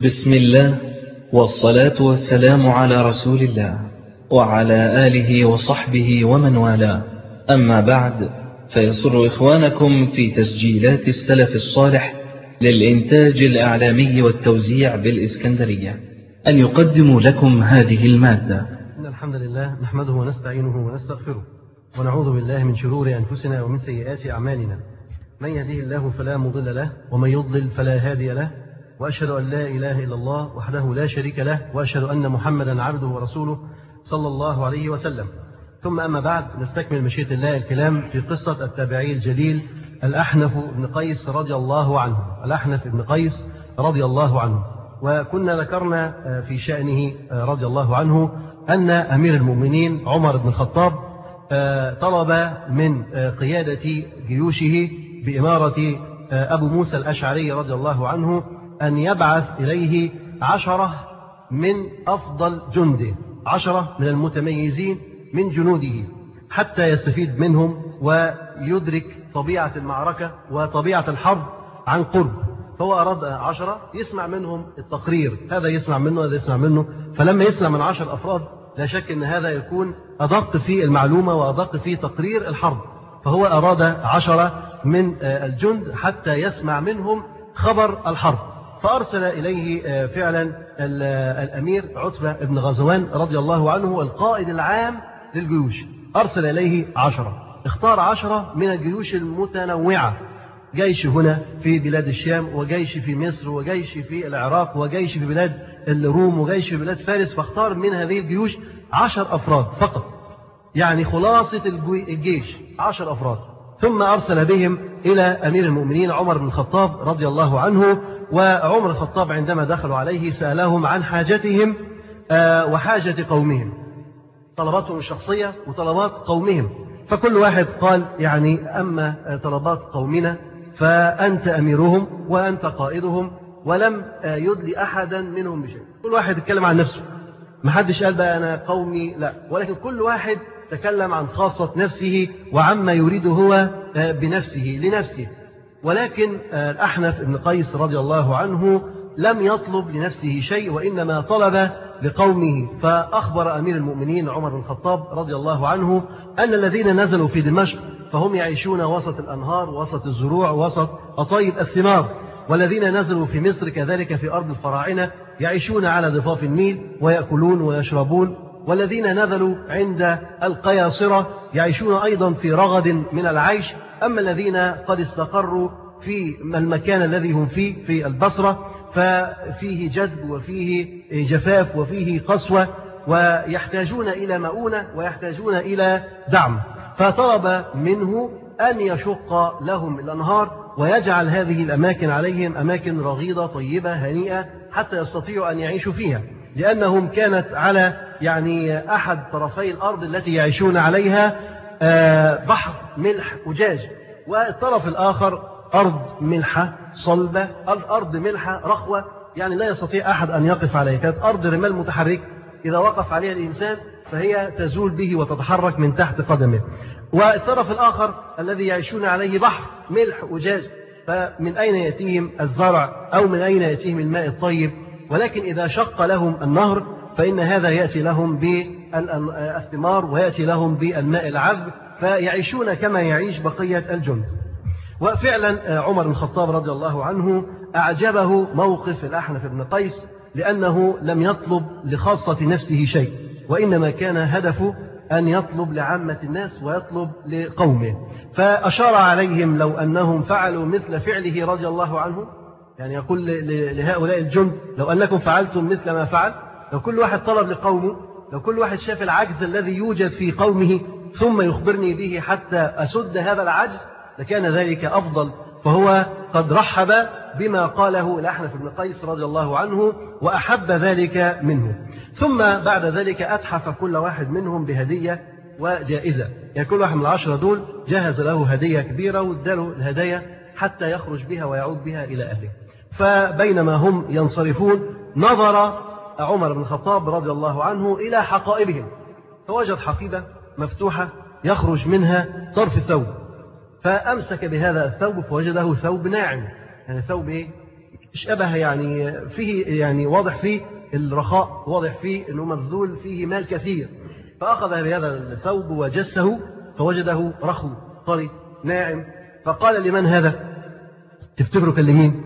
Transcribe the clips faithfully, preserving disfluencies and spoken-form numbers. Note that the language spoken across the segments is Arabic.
بسم الله والصلاة والسلام على رسول الله وعلى آله وصحبه ومن والاه. أما بعد، فيسر إخوانكم في تسجيلات السلف الصالح للإنتاج الإعلامي والتوزيع بالإسكندرية أن يقدموا لكم هذه المادة. إن الحمد لله نحمده ونستعينه ونستغفره ونعوذ بالله من شرور أنفسنا ومن سيئات أعمالنا. من يهده الله فلا مضل له ومن يضلل فلا هادي له، وأشهد أن لا إله إلا الله وحده لا شريك له، وأشهد أن محمدا عبده ورسوله صلى الله عليه وسلم. ثم أما بعد، نستكمل مشيئة الله الكلام في قصة التابعي الجليل الأحنف بن قيس رضي الله عنه. الأحنف بن قيس رضي الله عنه، وكنا ذكرنا في شأنه رضي الله عنه أن أمير المؤمنين عمر بن الخطاب طلب من قيادة جيوشه بإمارة أبو موسى الأشعري رضي الله عنه أن يبعث إليه عشرة من أفضل جنده، عشرة من المتميزين من جنوده، حتى يستفيد منهم ويدرك طبيعة المعركة وطبيعة الحرب عن قرب. فهو أراد عشرة يسمع منهم التقرير، هذا يسمع منه هذا يسمع منه. فلما يسمع من عشر أفراد لا شك أن هذا يكون أدق في المعلومة وأدق في تقرير الحرب. فهو أراد عشرة من الجند حتى يسمع منهم خبر الحرب. فأرسل إليه فعلا الأمير عتبة بن غزوان رضي الله عنه القائد العام للجيوش، أرسل إليه عشرة، اختار عشرة من الجيوش المتنوعة، جيش هنا في بلاد الشام، وجيش في مصر، وجيش في العراق، وجيش في بلاد الروم، وجيش في بلاد فارس. فاختار من هذه الجيوش عشر أفراد فقط، يعني خلاصة الجيش عشر أفراد. ثم أرسل بهم إلى أمير المؤمنين عمر بن الخطاب رضي الله عنه. وعمر الخطاب عندما دخلوا عليه سألهم عن حاجتهم وحاجة قومهم، طلباتهم الشخصية وطلبات قومهم. فكل واحد قال يعني أما طلبات قومنا فأنت أميرهم وأنت قائدهم، ولم يدلي أحدا منهم بشيء. كل واحد يتكلم عن نفسه، ما حدش قال بقى أنا قومي، لا، ولكن كل واحد تكلم عن خاصة نفسه وعما يريد هو بنفسه لنفسه. ولكن الأحنف بن قيس رضي الله عنه لم يطلب لنفسه شيء، وإنما طلب لقومه. فأخبر أمير المؤمنين عمر بن الخطاب رضي الله عنه أن الذين نزلوا في دمشق فهم يعيشون وسط الأنهار، وسط الزروع، وسط أطيب الثمار، والذين نزلوا في مصر كذلك في أرض الفراعنة يعيشون على ضفاف النيل ويأكلون ويشربون، والذين نزلوا عند القياصرة يعيشون أيضا في رغد من العيش. أما الذين قد استقروا في المكان الذي هم فيه في البصرة ففيه جدب وفيه جفاف وفيه قسوة، ويحتاجون إلى مؤونة ويحتاجون إلى دعم. فطلب منه أن يشق لهم الأنهار ويجعل هذه الأماكن عليهم أماكن رغيدة طيبة هنيئة حتى يستطيعوا أن يعيشوا فيها، لأنهم كانت على يعني أحد طرفي الأرض التي يعيشون عليها بحر ملح أجاج، والطرف الآخر أرض ملحة صلبة، الأرض ملحة رخوة، يعني لا يستطيع أحد أن يقف عليها. كانت أرض رمال متحرك، إذا وقف عليها الإنسان فهي تزول به وتتحرك من تحت قدمه. والطرف الآخر الذي يعيشون عليه بحر ملح أجاج، فمن أين يأتيهم الزرع أو من أين يأتيهم الماء الطيب؟ ولكن إذا شق لهم النهر فإن هذا يأتي لهم بالثمار ويأتي لهم بالماء العذب، فيعيشون كما يعيش بقية الجند. وفعلا عمر بن الخطاب رضي الله عنه أعجبه موقف الأحنف بن قيس، لأنه لم يطلب لخاصة نفسه شيء، وإنما كان هدفه أن يطلب لعامة الناس ويطلب لقومه. فأشار عليهم لو أنهم فعلوا مثل فعله رضي الله عنه، يعني يقول لهؤلاء الجند لو أنكم فعلتم مثل ما فعل، لو كل واحد طلب لقومه، لو كل واحد شاف العجز الذي يوجد في قومه ثم يخبرني به حتى أسد هذا العجز لكان ذلك أفضل. فهو قد رحب بما قاله الأحنف بن قيس رضي الله عنه وأحب ذلك منه. ثم بعد ذلك أتحف كل واحد منهم بهدية وجائزة، يعني كل واحد من العشرة دول جهز له هدية كبيرة واداله الهدايا حتى يخرج بها ويعود بها إلى أهله. فبينما هم ينصرفون نظر عمر بن الخطاب رضي الله عنه إلى حقائبهم، فوجد حقيبة مفتوحة يخرج منها طرف ثوب، فأمسك بهذا الثوب فوجده ثوب ناعم، يعني ثوب إيه؟ شبه يعني فيه يعني واضح فيه الرخاء، واضح فيه أنه مبذول فيه مال كثير. فأخذ بهذا الثوب وجسه فوجده رخو طري ناعم، فقال لمن هذا؟ تفتكروا كان لمين؟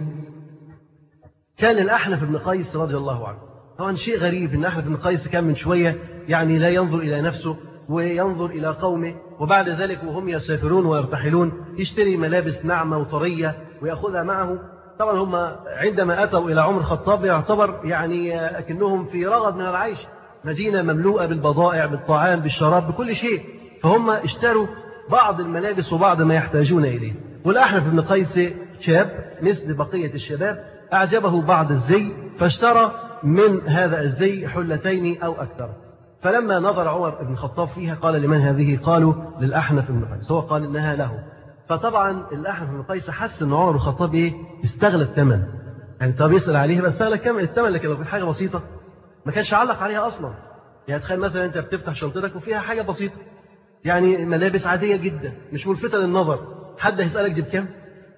كان الأحنف بن قيس رضي الله عنه. طبعا شيء غريب أن أحنف بن قيس كان من شوية يعني لا ينظر إلى نفسه وينظر إلى قومه، وبعد ذلك وهم يسافرون ويرتحلون يشتري ملابس ناعمة وطرية ويأخذها معه. طبعا هم عندما أتوا إلى عمر الخطاب يعتبر يعني أكنهم في رغد من العيش، مدينة مملوءة بالبضائع بالطعام بالشراب بكل شيء، فهم اشتروا بعض الملابس وبعض ما يحتاجون إليه. والأحنف بن قيس شاب مثل بقية الشباب، أعجبه بعض الزي فاشترى من هذا الزي حلتين أو أكثر. فلما نظر عمر بن الخطاب فيها قال لمن هذه؟ قالوا للأحنف بن قيس. هو قال إنها له. فطبعا الأحنف بن قيس حس أن عمر بن الخطاب إيه؟ استغلى الثمن. يعني طب يسأل عليه بس استغلى كم الثمن، لكن لو كانت حاجة بسيطة ما كانش علق عليها أصلا. يعني تخيل مثلا أنت بتفتح شنطتك وفيها حاجة بسيطة، يعني ملابس عادية جدا مش ملفتة للنظر، حد هيسألك دي بكام؟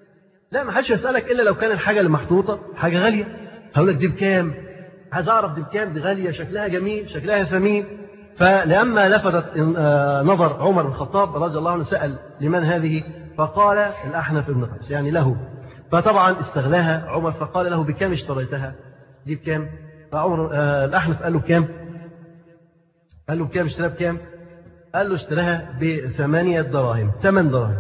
لا، ما حدش يسألك إلا لو كان الحاجة اللي محطوطة حاجة غالية. هقول لك دي بكام؟ عايز أعرف دي بكام، دي غالية شكلها جميل شكلها ثمين. فلما لفتت نظر عمر بن الخطاب رضي الله عنه سأل لمن هذه؟ فقال الأحنف بن قيس يعني له. فطبعا استغلاها عمر فقال له بكام اشتريتها؟ دي بكام؟ فعمر آه الأحنف قال له بكام؟ قال له بكام اشتراها بكام؟ قال له اشتراها بثمانية دراهم، ثمان دراهم.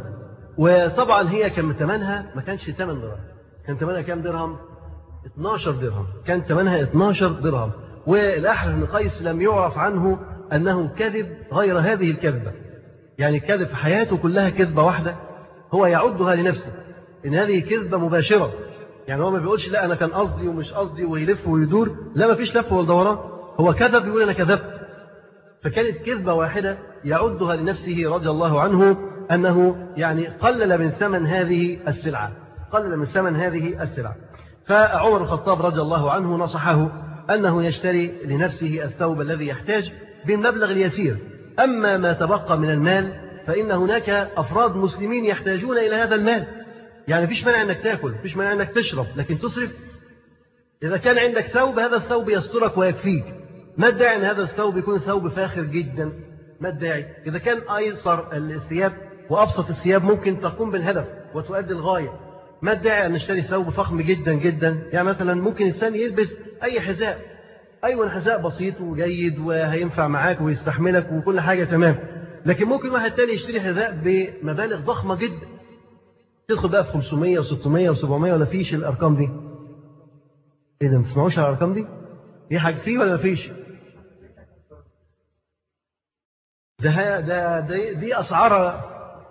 وطبعا هي كان ثمنها ما كانش ثمان دراهم، كان ثمنها كام درهم؟ اثناشر درهم، كان ثمنها اثناشر درهم. والأحنف بن قيس لم يعرف عنه أنه كذب غير هذه الكذبة، يعني كذب في حياته كلها كذبة واحدة هو يعدها لنفسه إن هذه كذبة مباشرة. يعني هو ما بيقولش لا أنا كان قصدي ومش قصدي ويلف ويدور، لا ما فيش لف ولا دوران، هو كذب يقول أنا كذبت. فكانت كذبة واحدة يعدها لنفسه رضي الله عنه أنه يعني قلل من ثمن هذه السلعة، قلل من ثمن هذه السلعة. فعمر الخطاب رضي الله عنه نصحه أنه يشتري لنفسه الثوب الذي يحتاج بالمبلغ اليسير، أما ما تبقى من المال فإن هناك أفراد مسلمين يحتاجون إلى هذا المال. يعني فيش مانع أنك تأكل، فيش مانع أنك تشرب، لكن تصرف. إذا كان عندك ثوب هذا الثوب يسترك ويكفيك، ما الداعي أن هذا الثوب يكون ثوب فاخر جدا؟ ما الداعي؟ إذا كان أيسر الثياب وأبسط الثياب ممكن تقوم بالهدف وتؤدي الغاية، ما الداعي أن نشتري ثوب فخم جدا جدا؟ يعني مثلا ممكن إنسان يلبس أي حذاء، أيوة حذاء بسيط وجيد وهينفع معاك ويستحملك وكل حاجة تمام، لكن ممكن واحد تاني يشتري حذاء بمبالغ ضخمة جدا، تدخل بقى في خمسمية وستمية وسبعمية ولا فيش الأرقام دي؟ إيه ده ما تسمعوش على الأرقام دي؟ في حاجة فيه ولا ما فيش؟ ده ده دي, دي أسعار،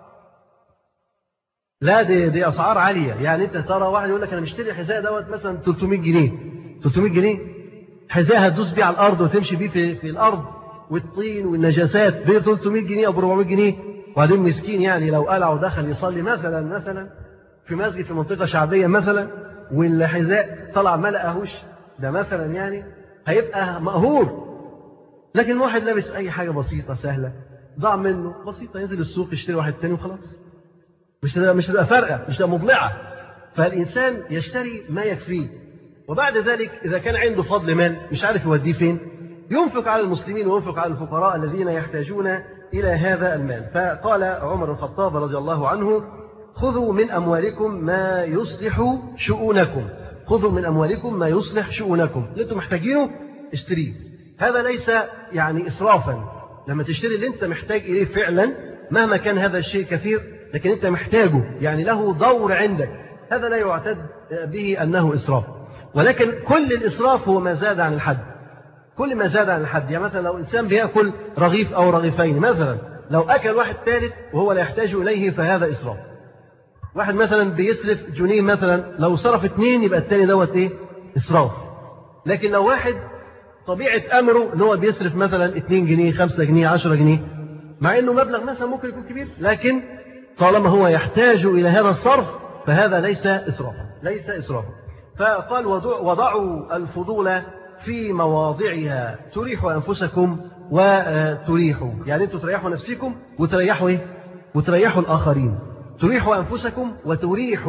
لا دي دي أسعار عالية. يعني أنت ترى واحد يقول لك أنا مشتري حذاء دوت مثلا ثلاثمية جنيه، ثلاثمية جنيه حذاء هتدوس بيه على الأرض وتمشي بيه في, في الأرض والطين والنجاسات ب ثلاثمية جنيه أو ب أربعمية جنيه. وبعدين مسكين يعني لو قلع ودخل يصلي مثلا مثلا في مسجد في منطقة شعبية مثلا والحذاء طلع ما لقاهوش ده مثلا، يعني هيبقى مقهور. لكن واحد لابس أي حاجة بسيطة سهلة ضاع منه بسيطة، ينزل السوق يشتري واحد تاني وخلاص، مش مش تبقى فارقة، مش تبقى مضلعة. فالإنسان يشتري ما يكفيه، وبعد ذلك إذا كان عنده فضل مال مش عارف يوديه فين ينفق على المسلمين وينفق على الفقراء الذين يحتاجون إلى هذا المال. فقال عمر الخطاب رضي الله عنه خذوا من أموالكم ما يصلح شؤونكم، خذوا من أموالكم ما يصلح شؤونكم، اللي أنتم محتاجينه اشتريه. هذا ليس يعني إسرافا، لما تشتري اللي أنت محتاج إليه فعلا مهما كان هذا الشيء كثير لكن أنت محتاجه يعني له دور عندك، هذا لا يعتد به أنه إسراف. ولكن كل الإسراف هو ما زاد عن الحد، كل ما زاد عن الحد. يعني مثلا لو إنسان بيأكل رغيف أو رغيفين مثلا، لو أكل واحد ثالث وهو لا يحتاج إليه فهذا إسراف. واحد مثلا بيسرف جنيه مثلا، لو صرف اثنين يبقى الثاني دوت إيه؟ إسراف. لكن لو واحد طبيعة أمره إن هو بيسرف مثلا اثنين جنيه خمسة جنيه عشرة جنيه، مع إنه مبلغ مثلا ممكن يكون كبير، لكن طالما هو يحتاج إلى هذا الصرف فهذا ليس إسرافا، ليس إسرافا. فقال وضعوا الفضول في مواضعها تريحوا أنفسكم وتريحوا، يعني أنتم تريحوا نفسكم وتريحوا إيه؟ وتريحوا الآخرين. تريحوا أنفسكم وتريحوا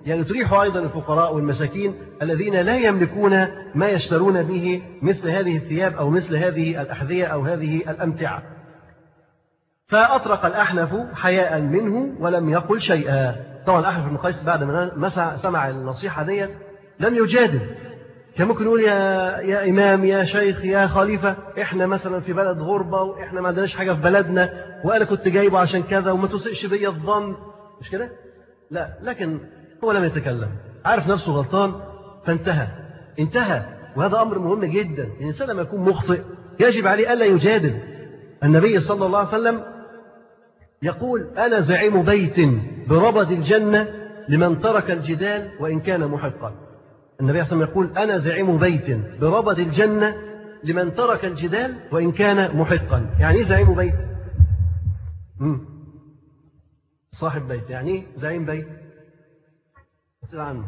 يعني تريح أيضا الفقراء والمساكين الذين لا يملكون ما يشترون به مثل هذه الثياب أو مثل هذه الأحذية أو هذه الأمتعة. فأطرق الأحنف حياء منه ولم يقل شيئا. طبعا الأحنف بن قيس بعد ما سمع النصيحة دي لم يجادل. كان ممكن يقول يا يا إمام يا شيخ يا خليفة، إحنا مثلا في بلد غربة وإحنا ما عندناش حاجة في بلدنا وأنا كنت جايبه عشان كذا وما تسئش بيا الظن، مش كده؟ لا، لكن هو لم يتكلم، عارف نفسه غلطان فانتهى انتهى. وهذا أمر مهم جدا. الإنسان لما يكون مخطئ يجب عليه ألا يجادل. النبي صلى الله عليه وسلم يقول أنا زعيم بيت بربد الجنة لمن ترك الجدال وإن كان محقا. النبي صلى الله عليه وسلم يقول أنا زعيم بيت بربد الجنة لمن ترك الجدال وإن كان محقا. يعني إيه زعيم بيت؟ مم. صاحب بيت. يعني إيه زعيم بيت؟ اسأل عنه.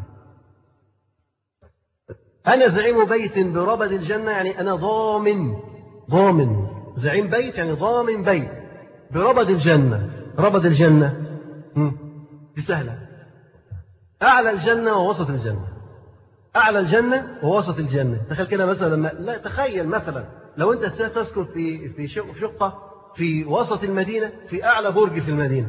أنا زعيم بيت بربد الجنة يعني أنا ضامن ضامن زعيم بيت يعني ضامن بيت بربد الجنة. ربد الجنة مم. دي سهلة. أعلى الجنة ووسط الجنة. أعلى الجنة ووسط الجنة. تخيل كده مثلا لما لا تخيل مثلا لو أنت تسكن في في شقة في وسط المدينة في أعلى برج في المدينة،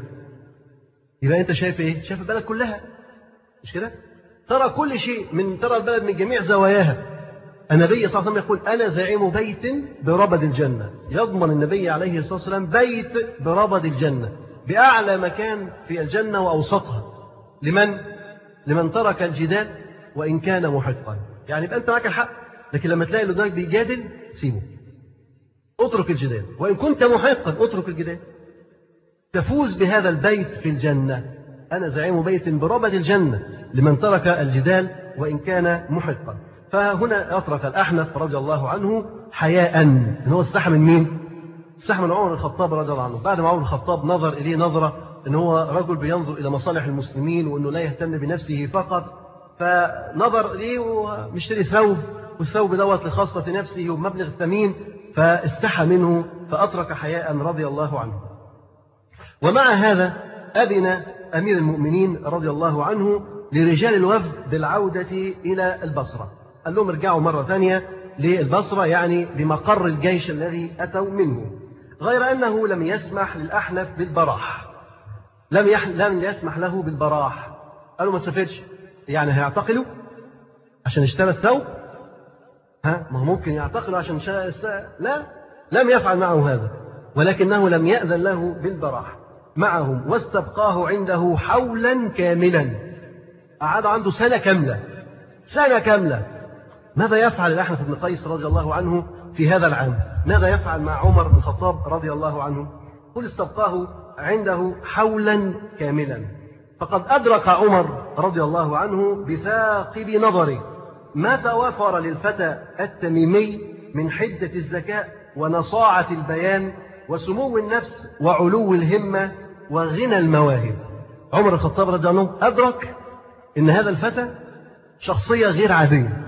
يبقى أنت شايف إيه؟ شايف البلد كلها، مش كده؟ ترى كل شيء، من ترى البلد من جميع زواياها. النبي صلى الله عليه وسلم يقول أنا زعيم بيت بربد الجنة. يضمن النبي عليه الصلاة والسلام بيت بربد الجنة بأعلى مكان في الجنة وأوسطها. لمن؟ لمن ترك الجدال وإن كان محقا. يعني يبقى أنت معك الحق، لكن لما تلاقي اللي قدامك بيجادل سيبه، اترك الجدال. وإن كنت محقا اترك الجدال، تفوز بهذا البيت في الجنة. أنا زعيم بيت بربد الجنة لمن ترك الجدال وإن كان محقا. فهنا أترك الأحنف رضي الله عنه حياء. إن هو استحى من مين؟ استحى من عمر الخطاب رضي الله عنه. بعد ما عمر الخطاب نظر إليه نظرة إن هو رجل بينظر إلى مصالح المسلمين وإنه لا يهتم بنفسه فقط، فنظر إليه ومشتري ثوب، والثوب دوت لخاصة نفسه ومبلغ ثمين، فاستحى منه فأترك حياء رضي الله عنه. ومع هذا أذن أمير المؤمنين رضي الله عنه لرجال الوفد بالعودة إلى البصرة. قال لهم ارجعوا مرة ثانية للبصرة، يعني لمقر الجيش الذي أتوا منه، غير أنه لم يسمح للأحنف بالبراح. لم, يح... لم يسمح له بالبراح. قالوا ما تسافرش. يعني هيعتقلوا عشان اشترى الثوب؟ ها، ما هو ممكن يعتقلوا عشان اشترى الثوب. لا، لم يفعل معه هذا، ولكنه لم يأذن له بالبراح معهم، واستبقاه عنده حولا كاملا. قعد عنده سنة كاملة سنة كاملة. ماذا يفعل الأحنف بن قيس رضي الله عنه في هذا العام؟ ماذا يفعل مع عمر بن الخطاب رضي الله عنه؟ قل استبقاه عنده حولا كاملا. فقد أدرك عمر رضي الله عنه بثاقب نظره ما توافر للفتى التميمي من حدة الذكاء ونصاعة البيان وسمو النفس وعلو الهمة وغنى المواهب. عمر الخطاب رضي الله عنه أدرك إن هذا الفتى شخصية غير عادية،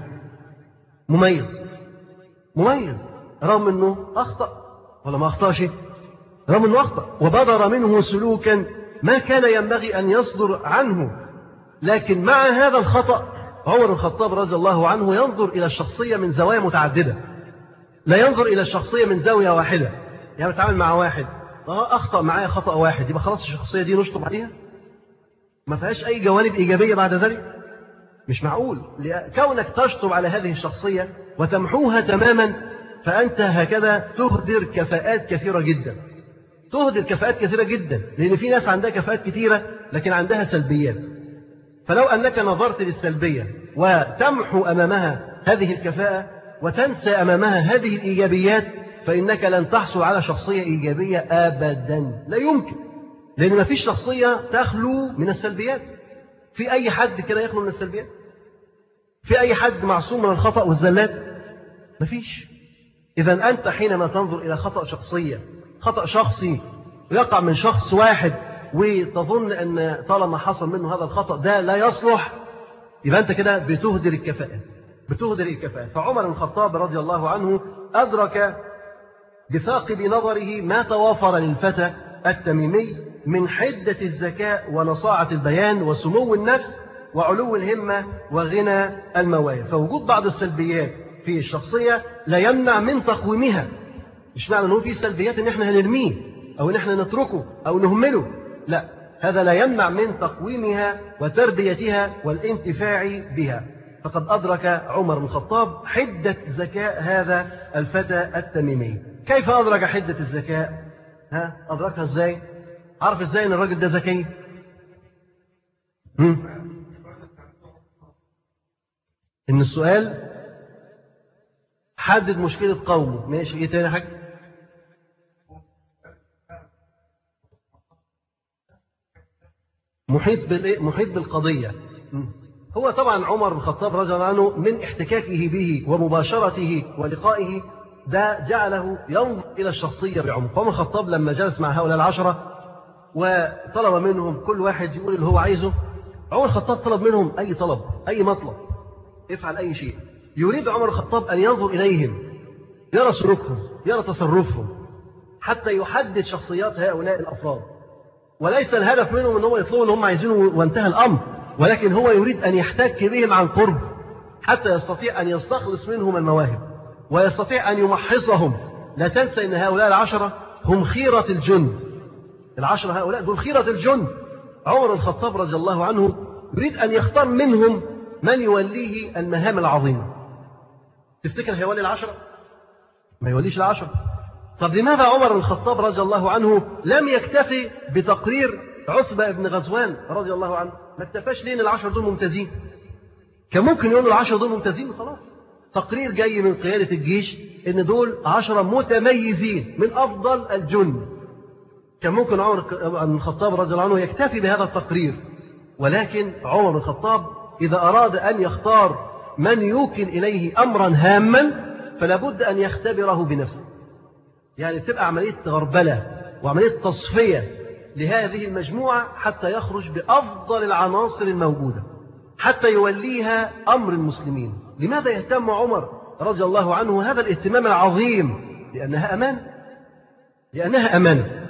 مميز مميز رغم أنه أخطأ ولا ما أخطأش، رغم أنه أخطأ وبدر منه سلوكا ما كان ينبغي أن يصدر عنه. لكن مع هذا الخطأ عمر الخطاب رضي الله عنه ينظر إلى الشخصية من زوايا متعددة، لا ينظر إلى الشخصية من زاوية واحدة. يعني بتعامل مع واحد أخطأ معايا خطأ واحد، يبقى خلاص الشخصية دي نشطب عليها، ما فيهاش أي جوانب إيجابية بعد ذلك؟ مش معقول. كونك تشطب على هذه الشخصية وتمحوها تماما، فأنت هكذا تهدر كفاءات كثيرة جدا، تهدر كفاءات كثيرة جدا، لأن في ناس عندها كفاءات كثيرة لكن عندها سلبيات. فلو أنك نظرت للسلبية وتمحو أمامها هذه الكفاءة وتنسى أمامها هذه الإيجابيات، فإنك لن تحصل على شخصية إيجابية أبدا، لا يمكن، لأن ما فيش شخصية تخلو من السلبيات. في أي حد كده يخلو من السلبيات؟ في أي حد معصوم من الخطأ والزلات؟ ما فيش. إذا أنت حينما تنظر إلى خطأ شخصية، خطأ شخصي يقع من شخص واحد، وتظن أن طالما حصل منه هذا الخطأ ده لا يصلح، يبقى أنت كده بتهدر الكفاءات بتهدر الكفاءات. فعمر بن الخطاب رضي الله عنه أدرك بثاقب نظره ما توافر للفتى التميمي من حدة الذكاء ونصاعة البيان وسمو النفس وعلو الهمة وغنى المواهب. فوجود بعض السلبيات في الشخصية لا يمنع من تقويمها. مش معنى أنه في سلبيات إن إحنا هنرميه أو إن إحنا نتركه أو نهمله، لا، هذا لا يمنع من تقويمها وتربيتها والانتفاع بها. فقد أدرك عمر بن الخطاب حدة ذكاء هذا الفتى التميمي. كيف أدرك حدة الذكاء؟ ها أدركها إزاي؟ عرف إزاي إن الراجل ده ذكي؟ إن السؤال حدد مشكلة قومه. ماشي، إيه تاني حاجة؟ محيط بالإيه؟ محيط بالقضية. هو طبعا عمر بن الخطاب رضي الله عنه من احتكاكه به ومباشرته ولقائه ده جعله ينظر إلى الشخصية بعمق. عمر بن الخطاب لما جلس مع هؤلاء العشرة وطلب منهم كل واحد يقول اللي هو عايزه، عمر بن الخطاب طلب منهم أي طلب، أي مطلب، افعل أي شيء. يريد عمر بن الخطاب أن ينظر إليهم، يرى سلوكهم، يرى تصرفهم، حتى يحدد شخصيات هؤلاء الأفراد. وليس الهدف منهم أن هو يطلبوا اللي هم عايزينه وانتهى الأمر، ولكن هو يريد أن يحتك بهم عن قرب حتى يستطيع أن يستخلص منهم المواهب ويستطيع أن يمحصهم. لا تنسى أن هؤلاء العشرة هم خيرة الجند. العشرة هؤلاء دول خيرة الجند. عمر بن الخطاب رضي الله عنه يريد أن يختار منهم من يوليه المهام العظيمة. تفتكر هيولي العشرة؟ ما يوليش العشرة. طب لماذا عمر بن الخطاب رضي الله عنه لم يكتفي بتقرير عتبة بن غزوان رضي الله عنه؟ ما اكتفاش ليه ان العشرة دول ممتازين؟ كان ممكن يقول العشرة دول ممتازين خلاص. تقرير جاي من قيادة الجيش ان دول عشرة متميزين من افضل الجند. كان ممكن عمر بن الخطاب رضي الله عنه يكتفي بهذا التقرير، ولكن عمر بن الخطاب إذا أراد أن يختار من يوكل إليه أمرا هاما فلا بد أن يختبره بنفسه. يعني تبقى عملية غربلة وعملية تصفية لهذه المجموعة حتى يخرج بأفضل العناصر الموجودة حتى يوليها أمر المسلمين. لماذا يهتم عمر رضي الله عنه هذا الاهتمام العظيم؟ لأنها أمانة. لأنها أمانة.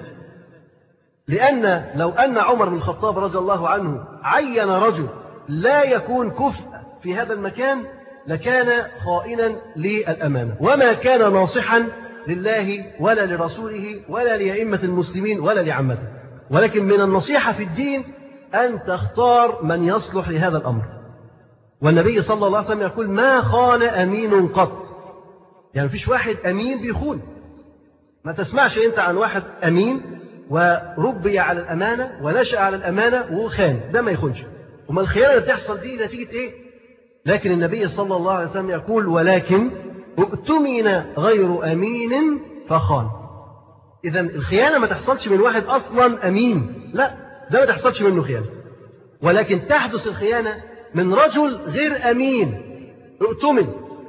لأن لو أن عمر بن الخطاب رضي الله عنه عين رجل لا يكون كفء في هذا المكان لكان خائنا للأمانة، وما كان ناصحا لله ولا لرسوله ولا لأئمة المسلمين ولا لعامته. ولكن من النصيحة في الدين أن تختار من يصلح لهذا الأمر. والنبي صلى الله عليه وسلم يقول ما خان أمين قط. يعني مفيش واحد أمين بيخون. ما تسمعش أنت عن واحد أمين وربي على الأمانة ونشأ على الأمانة وخان، ده ما يخونش. وما الخيانة اللي بتحصل دي نتيجة إيه؟ لكن النبي صلى الله عليه وسلم يقول ولكن اؤتمن غير أمين فخان. إذا الخيانة ما تحصلش من واحد أصلا أمين، لا، ده ما تحصلش منه خيانة، ولكن تحدث الخيانة من رجل غير أمين اؤتمن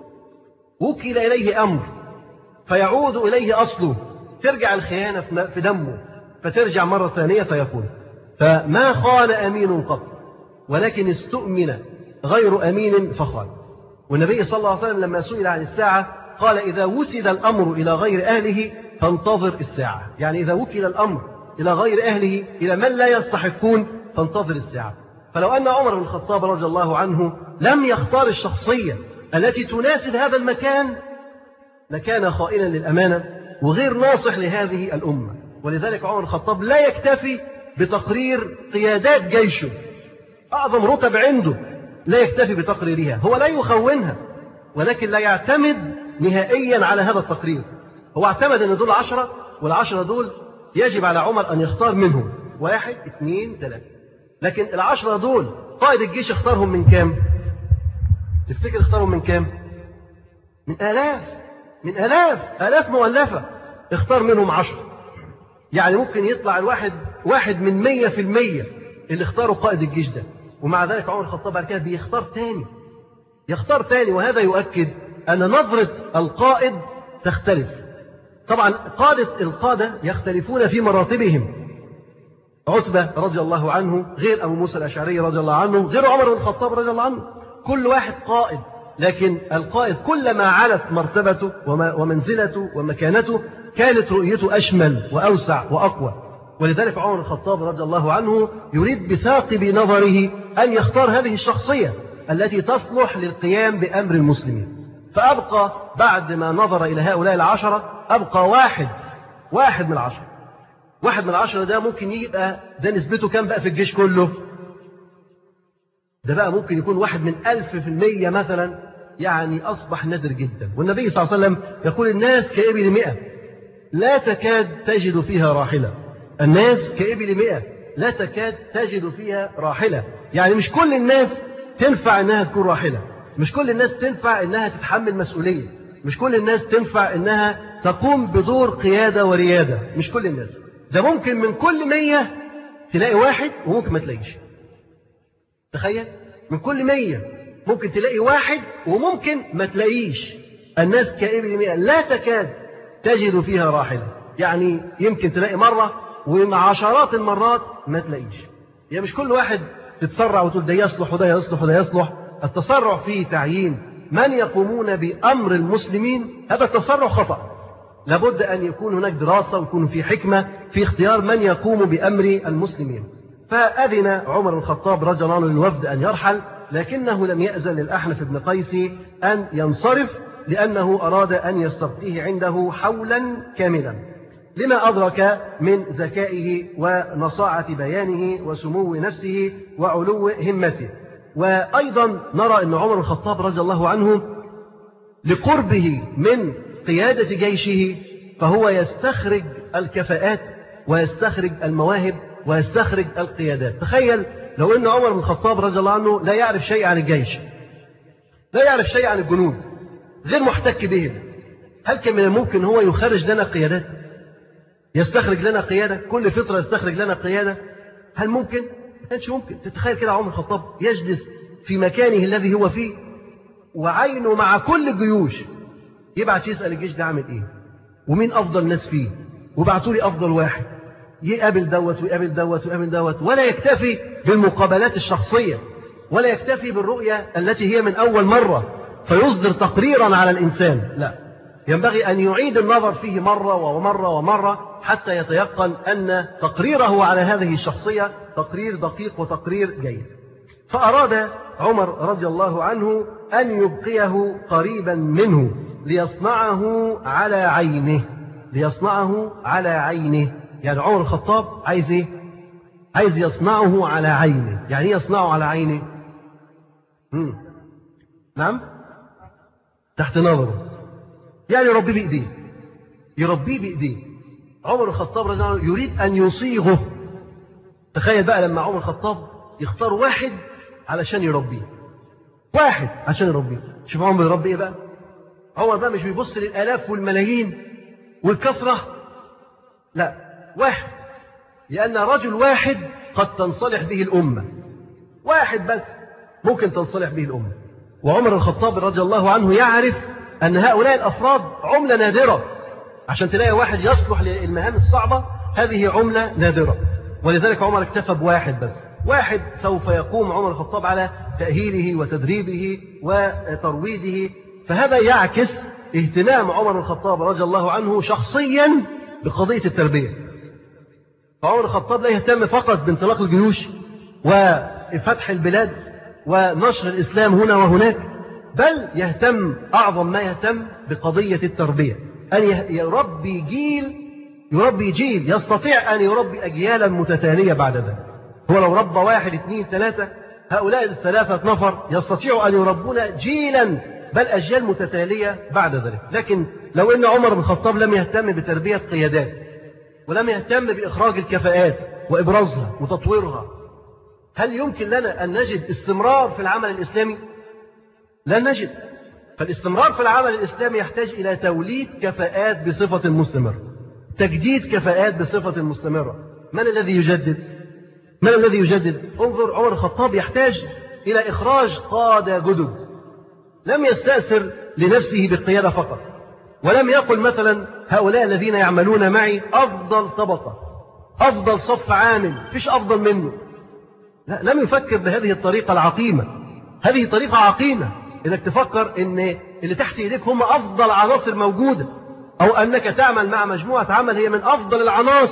وكل إليه أمر فيعود إليه أصله، ترجع الخيانة في دمه فترجع مرة ثانية فيقول فما خان أمين قط ولكن استؤمن غير أمين فخان. والنبي صلى الله عليه وسلم لما سئل عن الساعة قال إذا وسد الأمر إلى غير أهله فانتظر الساعة. يعني إذا وكل الأمر إلى غير أهله إلى من لا يستحقون فانتظر الساعة. فلو أن عمر بن الخطاب رضي الله عنه لم يختار الشخصية التي تناسب هذا المكان لكان خائنا للأمانة وغير ناصح لهذه الأمة. ولذلك عمر بن الخطاب لا يكتفي بتقرير قيادات جيشه، أعظم رتب عنده لا يكتفي بتقريرها، هو لا يخونها، ولكن لا يعتمد نهائيا على هذا التقرير. هو اعتمد أن دول عشرة والعشرة دول يجب على عمر أن يختار منهم واحد اثنين ثلاثة. لكن العشرة دول قائد الجيش اختارهم من كام؟ تفتكر اختارهم من كام؟ من آلاف، من آلاف آلاف مؤلفة، اختار منهم عشرة. يعني ممكن يطلع الواحد واحد من مية في المية اللي اختاروا قائد الجيش ده، ومع ذلك عمر الخطاب بعد كده بيختار تاني، يختار تاني. وهذا يؤكد أن نظرة القائد تختلف. طبعا قادة القادة يختلفون في مراتبهم. عتبة رضي الله عنه غير أبو موسى الأشعري رضي الله عنه غير عمر بن الخطاب رضي الله عنه. كل واحد قائد، لكن القائد كلما علت مرتبته ومنزلته ومكانته كانت رؤيته أشمل وأوسع وأقوى. ولذلك عمر بن الخطاب رضي الله عنه يريد بثاقب نظره أن يختار هذه الشخصية التي تصلح للقيام بأمر المسلمين. فأبقى بعد ما نظر إلى هؤلاء العشرة أبقى واحد واحد من العشرة. واحد من العشرة ده ممكن يبقى ده نسبته كام بقى في الجيش كله؟ ده بقى ممكن يكون واحد من ألف في المية مثلا، يعني أصبح نادر جدا. والنبي صلى الله عليه وسلم يقول الناس كإبل مئة لا تكاد تجد فيها راحلة. الناس كإبل مئة لا تكاد تجد فيها راحلة، يعني مش كل الناس تنفع إنها تكون راحلة، مش كل الناس تنفع إنها تتحمل مسؤولية، مش كل الناس تنفع إنها تقوم بدور قيادة وريادة، مش كل الناس. ده ممكن من كل مية تلاقي واحد وممكن ما تلاقيش. تخيل، من كل مية ممكن تلاقي واحد وممكن ما تلاقيش. الناس كإبل مئة لا تكاد تجد فيها راحلة، يعني يمكن تلاقي مرة ومع عشرات المرات ما تلاقيش. يعني مش كل واحد تتسرع وتقول ده يصلح وده يصلح وده يصلح. التسرع في تعيين من يقومون بأمر المسلمين هذا التسرع خطأ. لابد أن يكون هناك دراسة ويكون في حكمة في اختيار من يقوم بأمر المسلمين. فأذن عمر بن الخطاب رضي الله عنه للوفد أن يرحل، لكنه لم يأذن للأحنف بن قيس أن ينصرف، لأنه أراد أن يستبقيه عنده حولا كاملا لما أدرك من ذكائه ونصاعة بيانه وسمو نفسه وعلو همته. وأيضا نرى أن عمر بن الخطاب رضي الله عنه لقربه من قيادة جيشه فهو يستخرج الكفاءات ويستخرج المواهب ويستخرج القيادات. تخيل لو أن عمر بن الخطاب رضي الله عنه لا يعرف شيء عن الجيش، لا يعرف شيء عن الجنود، غير محتك بهم، هل كان من الممكن هو يخرج لنا قيادات؟ يستخرج لنا قيادة كل فترة، يستخرج لنا قيادة؟ هل ممكن؟ ما كانش ممكن. تتخيل كده عمر الخطاب يجلس في مكانه الذي هو فيه وعينه مع كل الجيوش، يبعت يسأل الجيش ده عامل ايه ومين أفضل ناس فيه وبعتوا لي أفضل واحد، يقابل دوت ويقابل دوت ويقابل دوت، ولا يكتفي بالمقابلات الشخصية ولا يكتفي بالرؤية التي هي من أول مرة فيصدر تقريرا على الإنسان. لا، ينبغي أن يعيد النظر فيه مرة ومرة ومرة حتى يتيقن أن تقريره على هذه الشخصية تقرير دقيق وتقرير جيد. فأراد عمر رضي الله عنه أن يبقيه قريبا منه ليصنعه على عينه، ليصنعه على عينه. يعني عمر الخطاب عايز ايه؟ عايز يصنعه على عينه. يعني ايه يصنعه على عينه؟ مم. نعم، تحت نظره، يعني يربيه بإيديه، يربيه بإيديه. عمر الخطاب رضي الله عنه يريد أن يصيغه. تخيل بقى لما عمر الخطاب يختار واحد علشان يربيه، واحد عشان يربيه. شوف عمر يربي ايه بقى؟ عمر بقى مش بيبص للآلاف والملايين والكثرة، لا، واحد، لأن رجل واحد قد تنصلح به الأمة، واحد بس ممكن تنصلح به الأمة. وعمر الخطاب رضي الله عنه يعرف أن هؤلاء الأفراد عملة نادرة، عشان تلاقي واحد يصلح للمهام الصعبة هذه عملة نادرة. ولذلك عمر اكتفى بواحد بس، واحد سوف يقوم عمر الخطاب على تأهيله وتدريبه وترويضه. فهذا يعكس اهتمام عمر الخطاب رضي الله عنه شخصيا بقضية التربية. فعمر الخطاب لا يهتم فقط بانطلاق الجيوش وفتح البلاد ونشر الإسلام هنا وهناك، بل يهتم أعظم ما يهتم بقضية التربية، أن يربي جيل يربي جيل يستطيع أن يربي أجيالا متتالية بعد ذلك. هو لو ربى واحد اثنين ثلاثة، هؤلاء الثلاثة نفر يستطيعوا أن يربون جيلا بل أجيال متتالية بعد ذلك. لكن لو أن عمر بن الخطاب لم يهتم بتربية قيادات ولم يهتم بإخراج الكفاءات وإبرازها وتطويرها، هل يمكن لنا أن نجد استمرار في العمل الإسلامي؟ لا نجد. فالاستمرار في العمل الإسلامي يحتاج إلى توليد كفاءات بصفة مستمرة، تجديد كفاءات بصفة مستمرة. من الذي يجدد؟ من الذي يجدد؟ انظر، عمر الخطاب يحتاج إلى إخراج قادة جدد. لم يستأثر لنفسه بالقيادة فقط، ولم يقل مثلا هؤلاء الذين يعملون معي أفضل طبقة، أفضل صف عامل، فيش أفضل منه. لا، لم يفكر بهذه الطريقة العقيمة. هذه طريقة عقيمة إنك تفكر إن اللي تحت إيديك هم أفضل عناصر موجودة، أو أنك تعمل مع مجموعة عمل هي من أفضل العناصر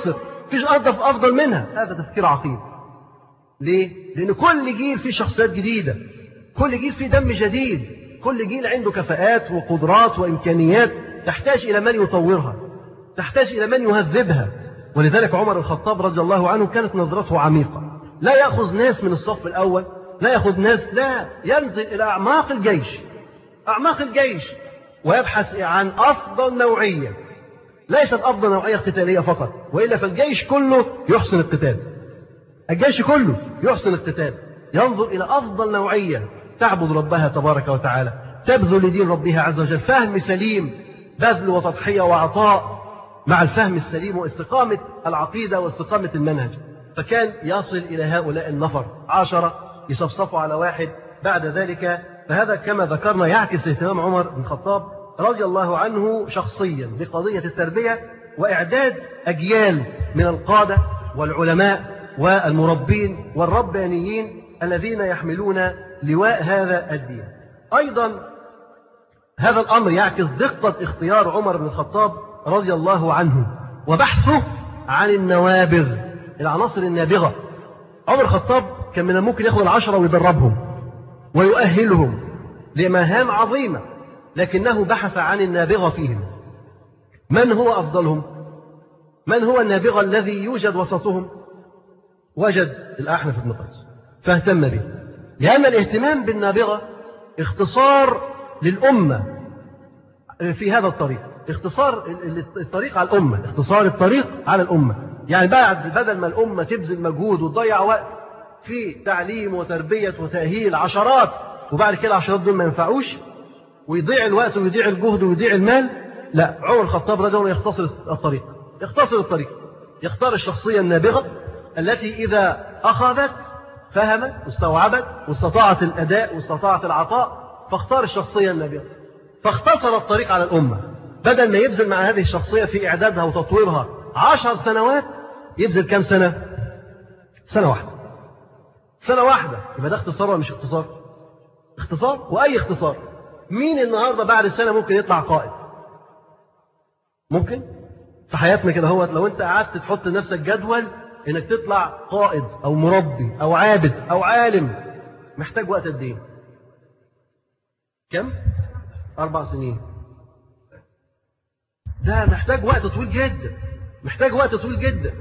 فيش أنظف أفضل منها. هذا تفكير عقيم. ليه؟ لأن كل جيل فيه شخصيات جديدة، كل جيل فيه دم جديد، كل جيل عنده كفاءات وقدرات وإمكانيات تحتاج إلى من يطورها، تحتاج إلى من يهذبها. ولذلك عمر الخطاب رضي الله عنه كانت نظرته عميقة، لا يأخذ ناس من الصف الأول، لا يأخذ ناس، لا، ينزل إلى أعماق الجيش، أعماق الجيش، ويبحث عن أفضل نوعية، ليست أفضل نوعية قتالية فقط، وإلا فالجيش كله يحسن القتال، الجيش كله يحسن القتال، ينظر إلى أفضل نوعية تعبد ربها تبارك وتعالى، تبذل لدين ربها عز وجل، فهم سليم، بذل وتضحية وعطاء مع الفهم السليم واستقامة العقيدة واستقامة المنهج. فكان يصل إلى هؤلاء النفر عشرة يصفصفوا على واحد بعد ذلك. فهذا كما ذكرنا يعكس اهتمام عمر بن الخطاب رضي الله عنه شخصيا بقضية التربية وإعداد أجيال من القادة والعلماء والمربين والربانيين الذين يحملون لواء هذا الدين. أيضا هذا الأمر يعكس دقة اختيار عمر بن الخطاب رضي الله عنه وبحثه عن النوابغ، العناصر النابغة. عمر الخطاب كان من الممكن يأخذ العشرة ويدربهم ويؤهلهم لمهام عظيمة، لكنه بحث عن النابغة فيهم. من هو أفضلهم؟ من هو النابغة الذي يوجد وسطهم؟ وجد الأحنف بن قيس فاهتم به، لأن الاهتمام بالنابغة اختصار للأمة في هذا الطريق، اختصار الطريق على الأمة، اختصار الطريق على الأمة. يعني بعد بدل ما الأمة تبذل مجهود وتضيع وقت في تعليم وتربية وتأهيل عشرات، وبعد كده العشرات دول ما ينفعوش ويضيع الوقت ويضيع الجهد ويضيع المال، لا، عمر الخطاب رضي الله عنه يختصر الطريق، يختصر الطريق، يختار الشخصية النابغة التي إذا أخذت فهمت واستوعبت واستطاعت الأداء واستطاعت العطاء، فاختار الشخصية النابغة، فاختصر الطريق على الأمة. بدل ما يبذل مع هذه الشخصية في إعدادها وتطويرها عشر سنوات، يبذل كم سنة؟ سنة واحدة، سنة واحدة. يبقى ده اختصار ولا مش اختصار؟ اختصار. وأي اختصار. مين النهاردة بعد سنة ممكن يطلع قائد؟ ممكن في حياتنا كده هو، لو انت قعدت تحط لنفسك جدول انك تطلع قائد او مربي او عابد او عالم، محتاج وقت قد ايه؟ كم؟ اربع سنين. ده محتاج وقت طويل جدا، محتاج وقت طويل جدا،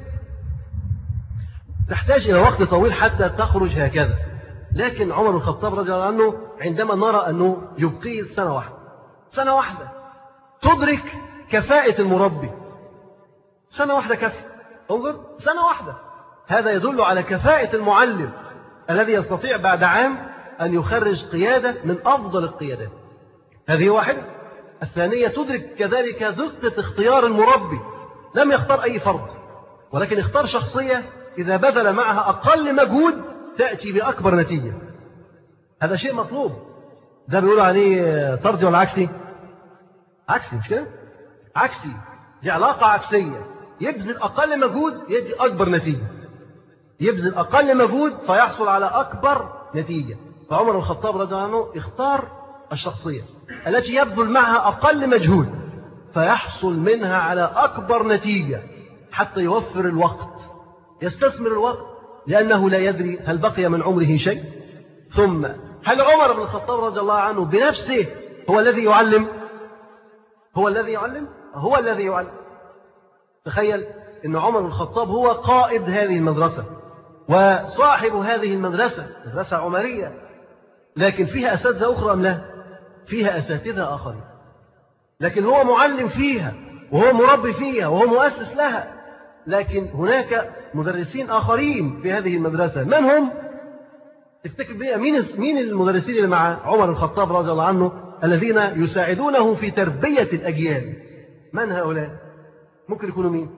تحتاج الى وقت طويل حتى تخرج هكذا. لكن عمر بن الخطاب رضي الله عنه عندما نرى انه يبقيه سنه واحده، سنه واحده تدرك كفاءة المربي، سنة واحدة كفى. انظر، سنة واحدة، هذا يدل على كفاءة المعلم الذي يستطيع بعد عام أن يخرج قيادة من أفضل القيادات. هذه واحدة. الثانية تدرك كذلك دقة اختيار المربي، لم يختار أي فرد، ولكن اختار شخصية إذا بذل معها أقل مجهود تأتي بأكبر نتيجة. هذا شيء مطلوب. ده بيقولوا عليه طردي ولا عكسي؟ عكسي، مش كده؟ عكسي، دي علاقة عكسية. يبذل أقل مجهود يدي أكبر نتيجة، يبذل أقل مجهود فيحصل على أكبر نتيجة. فعمر بن الخطاب رضي الله عنه اختار الشخصية التي يبذل معها أقل مجهود فيحصل منها على أكبر نتيجة، حتى يوفر الوقت، يستثمر الوقت، لأنه لا يدري هل بقي من عمره شيء. ثم هل عمر بن الخطاب رضي الله عنه بنفسه هو الذي يعلم؟ هو الذي يعلم؟ هو الذي يعلم. تخيل أن عمر بن الخطاب هو قائد هذه المدرسة وصاحب هذه المدرسة، مدرسة عمرية، لكن فيها أساتذة أخرى أم لا؟ فيها أساتذة آخرين، لكن هو معلم فيها وهو مربي فيها وهو مؤسس لها، لكن هناك مدرسين آخرين في هذه المدرسة. من هم؟ تفتكر بيه مين مين المدرسين اللي مع عمر الخطاب رضي الله عنه الذين يساعدونه في تربية الأجيال؟ من هؤلاء؟ ممكن يكونوا مين؟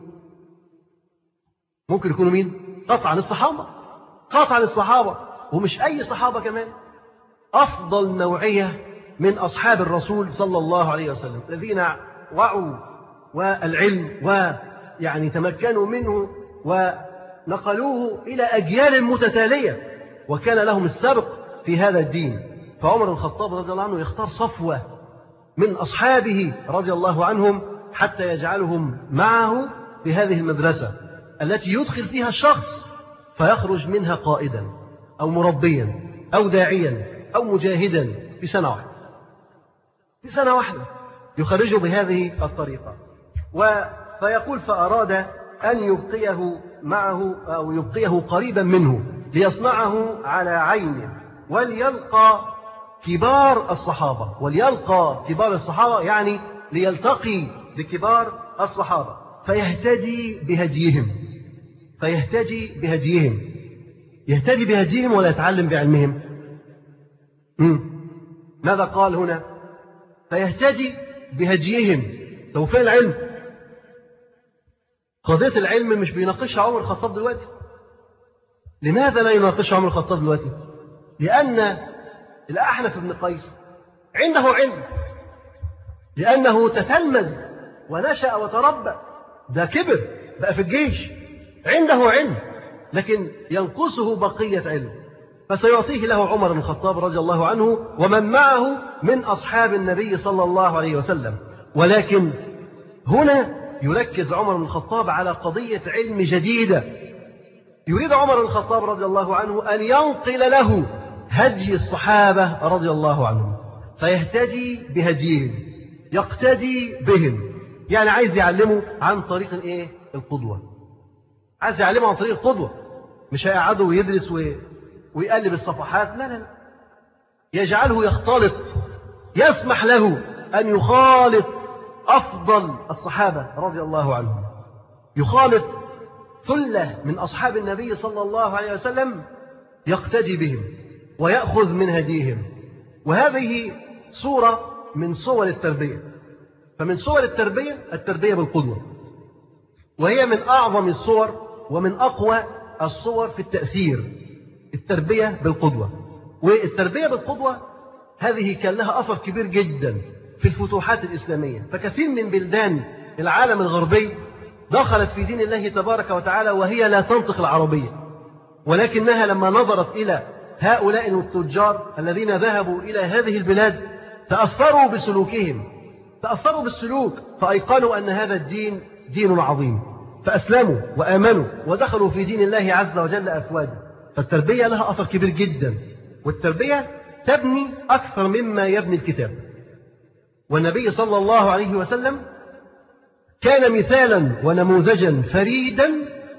ممكن يكونوا مين؟ قطعا الصحابة، قطعا الصحابة، ومش أي صحابة كمان، أفضل نوعية من أصحاب الرسول صلى الله عليه وسلم الذين وعوا والعلم ويعني تمكنوا منه ونقلوه إلى أجيال متتالية، وكان لهم السبق في هذا الدين. فعمر الخطاب رضي الله عنه يختار صفوة من أصحابه رضي الله عنهم حتى يجعلهم معه في هذه المدرسة. التي يدخل فيها الشخص فيخرج منها قائدا أو مربيا أو داعيا أو مجاهدا في سنة واحدة، في سنة واحدة يخرجه بهذه الطريقة. فيقول فأراد أن يبقيه معه أو يبقيه قريبا منه ليصنعه على عينه وليلقى كبار الصحابة. وليلقى كبار الصحابة يعني ليلتقي بكبار الصحابة فيهتدي بهديهم، فيهتدي بهديهم يهتدي بهديهم ولا يتعلم بعلمهم. مم. ماذا قال هنا؟ فيهتدي بهديهم. لو فين العلم؟ قضية العلم مش بيناقشها عمر الخطاب دلوقتي. لماذا لا يناقشها عمر الخطاب دلوقتي؟ لأن الأحنف بن قيس عنده علم، لأنه تتلمذ ونشأ وتربى، ده كبر بقى في الجيش، عنده علم لكن ينقصه بقية علم، فسيعطيه له عمر بن الخطاب رضي الله عنه ومن معه من أصحاب النبي صلى الله عليه وسلم. ولكن هنا يركز عمر بن الخطاب على قضية علم جديدة. يريد عمر بن الخطاب رضي الله عنه أن ينقل له هدي الصحابة رضي الله عنهم فيهتدي بهديهم، يقتدي بهم. يعني عايز يعلمه عن طريق الايه؟ القدوة. عايز يعلمه عن طريق القدوة، مش هيقعده ويدرس ويقلب الصفحات، لا لا لا، يجعله يختلط، يسمح له أن يخالط أفضل الصحابة رضي الله عنهم، يخالط ثلة من أصحاب النبي صلى الله عليه وسلم يقتدي بهم ويأخذ من هديهم. وهذه صورة من صور التربية. فمن صور التربية التربية بالقدوة، وهي من أعظم الصور ومن أقوى الصور في التأثير، التربية بالقدوة. والتربية بالقدوة هذه كان لها أثر كبير جدا في الفتوحات الإسلامية. فكثير من بلدان العالم الغربي دخلت في دين الله تبارك وتعالى وهي لا تنطق العربية، ولكنها لما نظرت إلى هؤلاء التجار الذين ذهبوا إلى هذه البلاد تأثروا بسلوكهم، تأثروا بالسلوك، فأيقنوا أن هذا الدين دين عظيم، فأسلموا وآمنوا ودخلوا في دين الله عز وجل أفواجا. فالتربية لها أثر كبير جدا، والتربية تبني أكثر مما يبني الكتاب. والنبي صلى الله عليه وسلم كان مثالا ونموذجا فريدا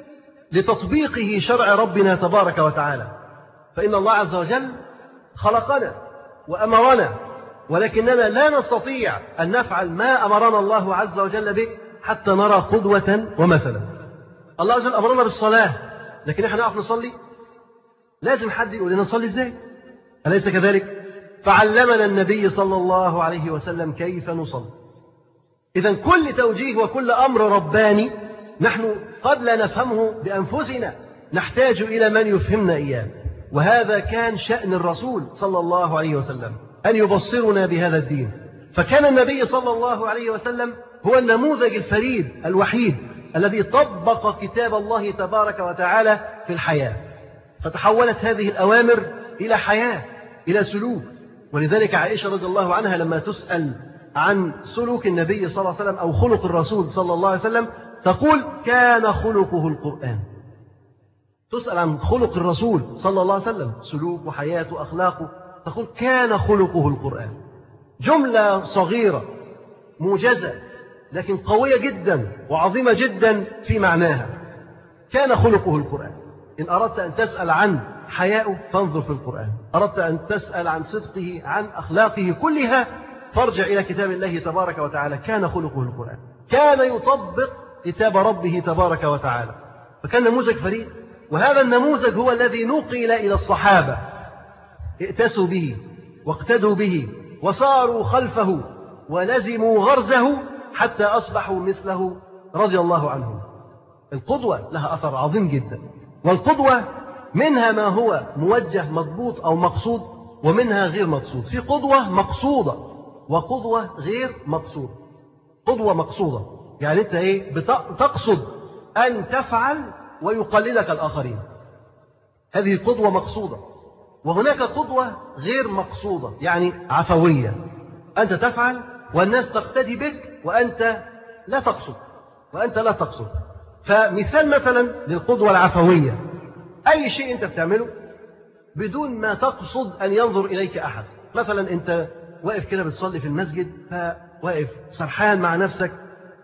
لتطبيقه شرع ربنا تبارك وتعالى. فإن الله عز وجل خلقنا وأمرنا، ولكننا لا نستطيع أن نفعل ما أمرنا الله عز وجل به حتى نرى قدوة ومثلا. الله عز وجل أمرنا بالصلاة، لكن احنا نعرف نصلي؟ لازم حد يقول لنا نصلي ازاي، أليس كذلك؟ فعلمنا النبي صلى الله عليه وسلم كيف نصلي. إذن كل توجيه وكل أمر رباني نحن قد لا نفهمه بأنفسنا، نحتاج إلى من يفهمنا إياه. وهذا كان شأن الرسول صلى الله عليه وسلم، أن يبصرنا بهذا الدين. فكان النبي صلى الله عليه وسلم هو النموذج الفريد الوحيد الذي طبق كتاب الله تبارك وتعالى في الحياة، فتحولت هذه الأوامر إلى حياة، إلى سلوك. ولذلك عائشة رضي الله عنها لما تسأل عن سلوك النبي صلى الله عليه وسلم أو خلق الرسول صلى الله عليه وسلم تقول كان خلقه القرآن. تسأل عن خلق الرسول صلى الله عليه وسلم، سلوك وحياته وأخلاقه، تقول كان خلقه القرآن. جملة صغيرة موجزة لكن قوية جدا وعظيمة جدا في معناها. كان خلقه القرآن. إن أردت أن تسأل عن حياءه فانظر في القرآن، أردت أن تسأل عن صدقه عن أخلاقه كلها فارجع إلى كتاب الله تبارك وتعالى. كان خلقه القرآن، كان يطبق كتاب ربه تبارك وتعالى، فكان نموذج فريد. وهذا النموذج هو الذي نقل إلى الصحابة، ائتسوا به واقتدوا به وصاروا خلفه ولزموا غرزه حتى أصبحوا مثله رضي الله عنهم. القدوة لها أثر عظيم جدا، والقدوة منها ما هو موجه مضبوط أو مقصود، ومنها غير مقصود. في قدوة مقصودة وقدوة غير مقصودة. قدوة مقصودة يعني أنت إيه بتقصد أن تفعل ويقلدك الآخرين، هذه قدوة مقصودة. وهناك قدوة غير مقصودة يعني عفوية، أنت تفعل والناس تقتدي بك وأنت لا تقصد وأنت لا تقصد. فمثال مثلا للقدوة العفوية، أي شيء أنت بتعمله بدون ما تقصد أن ينظر إليك أحد. مثلا أنت واقف كده بتصلي في المسجد، فواقف سرحان مع نفسك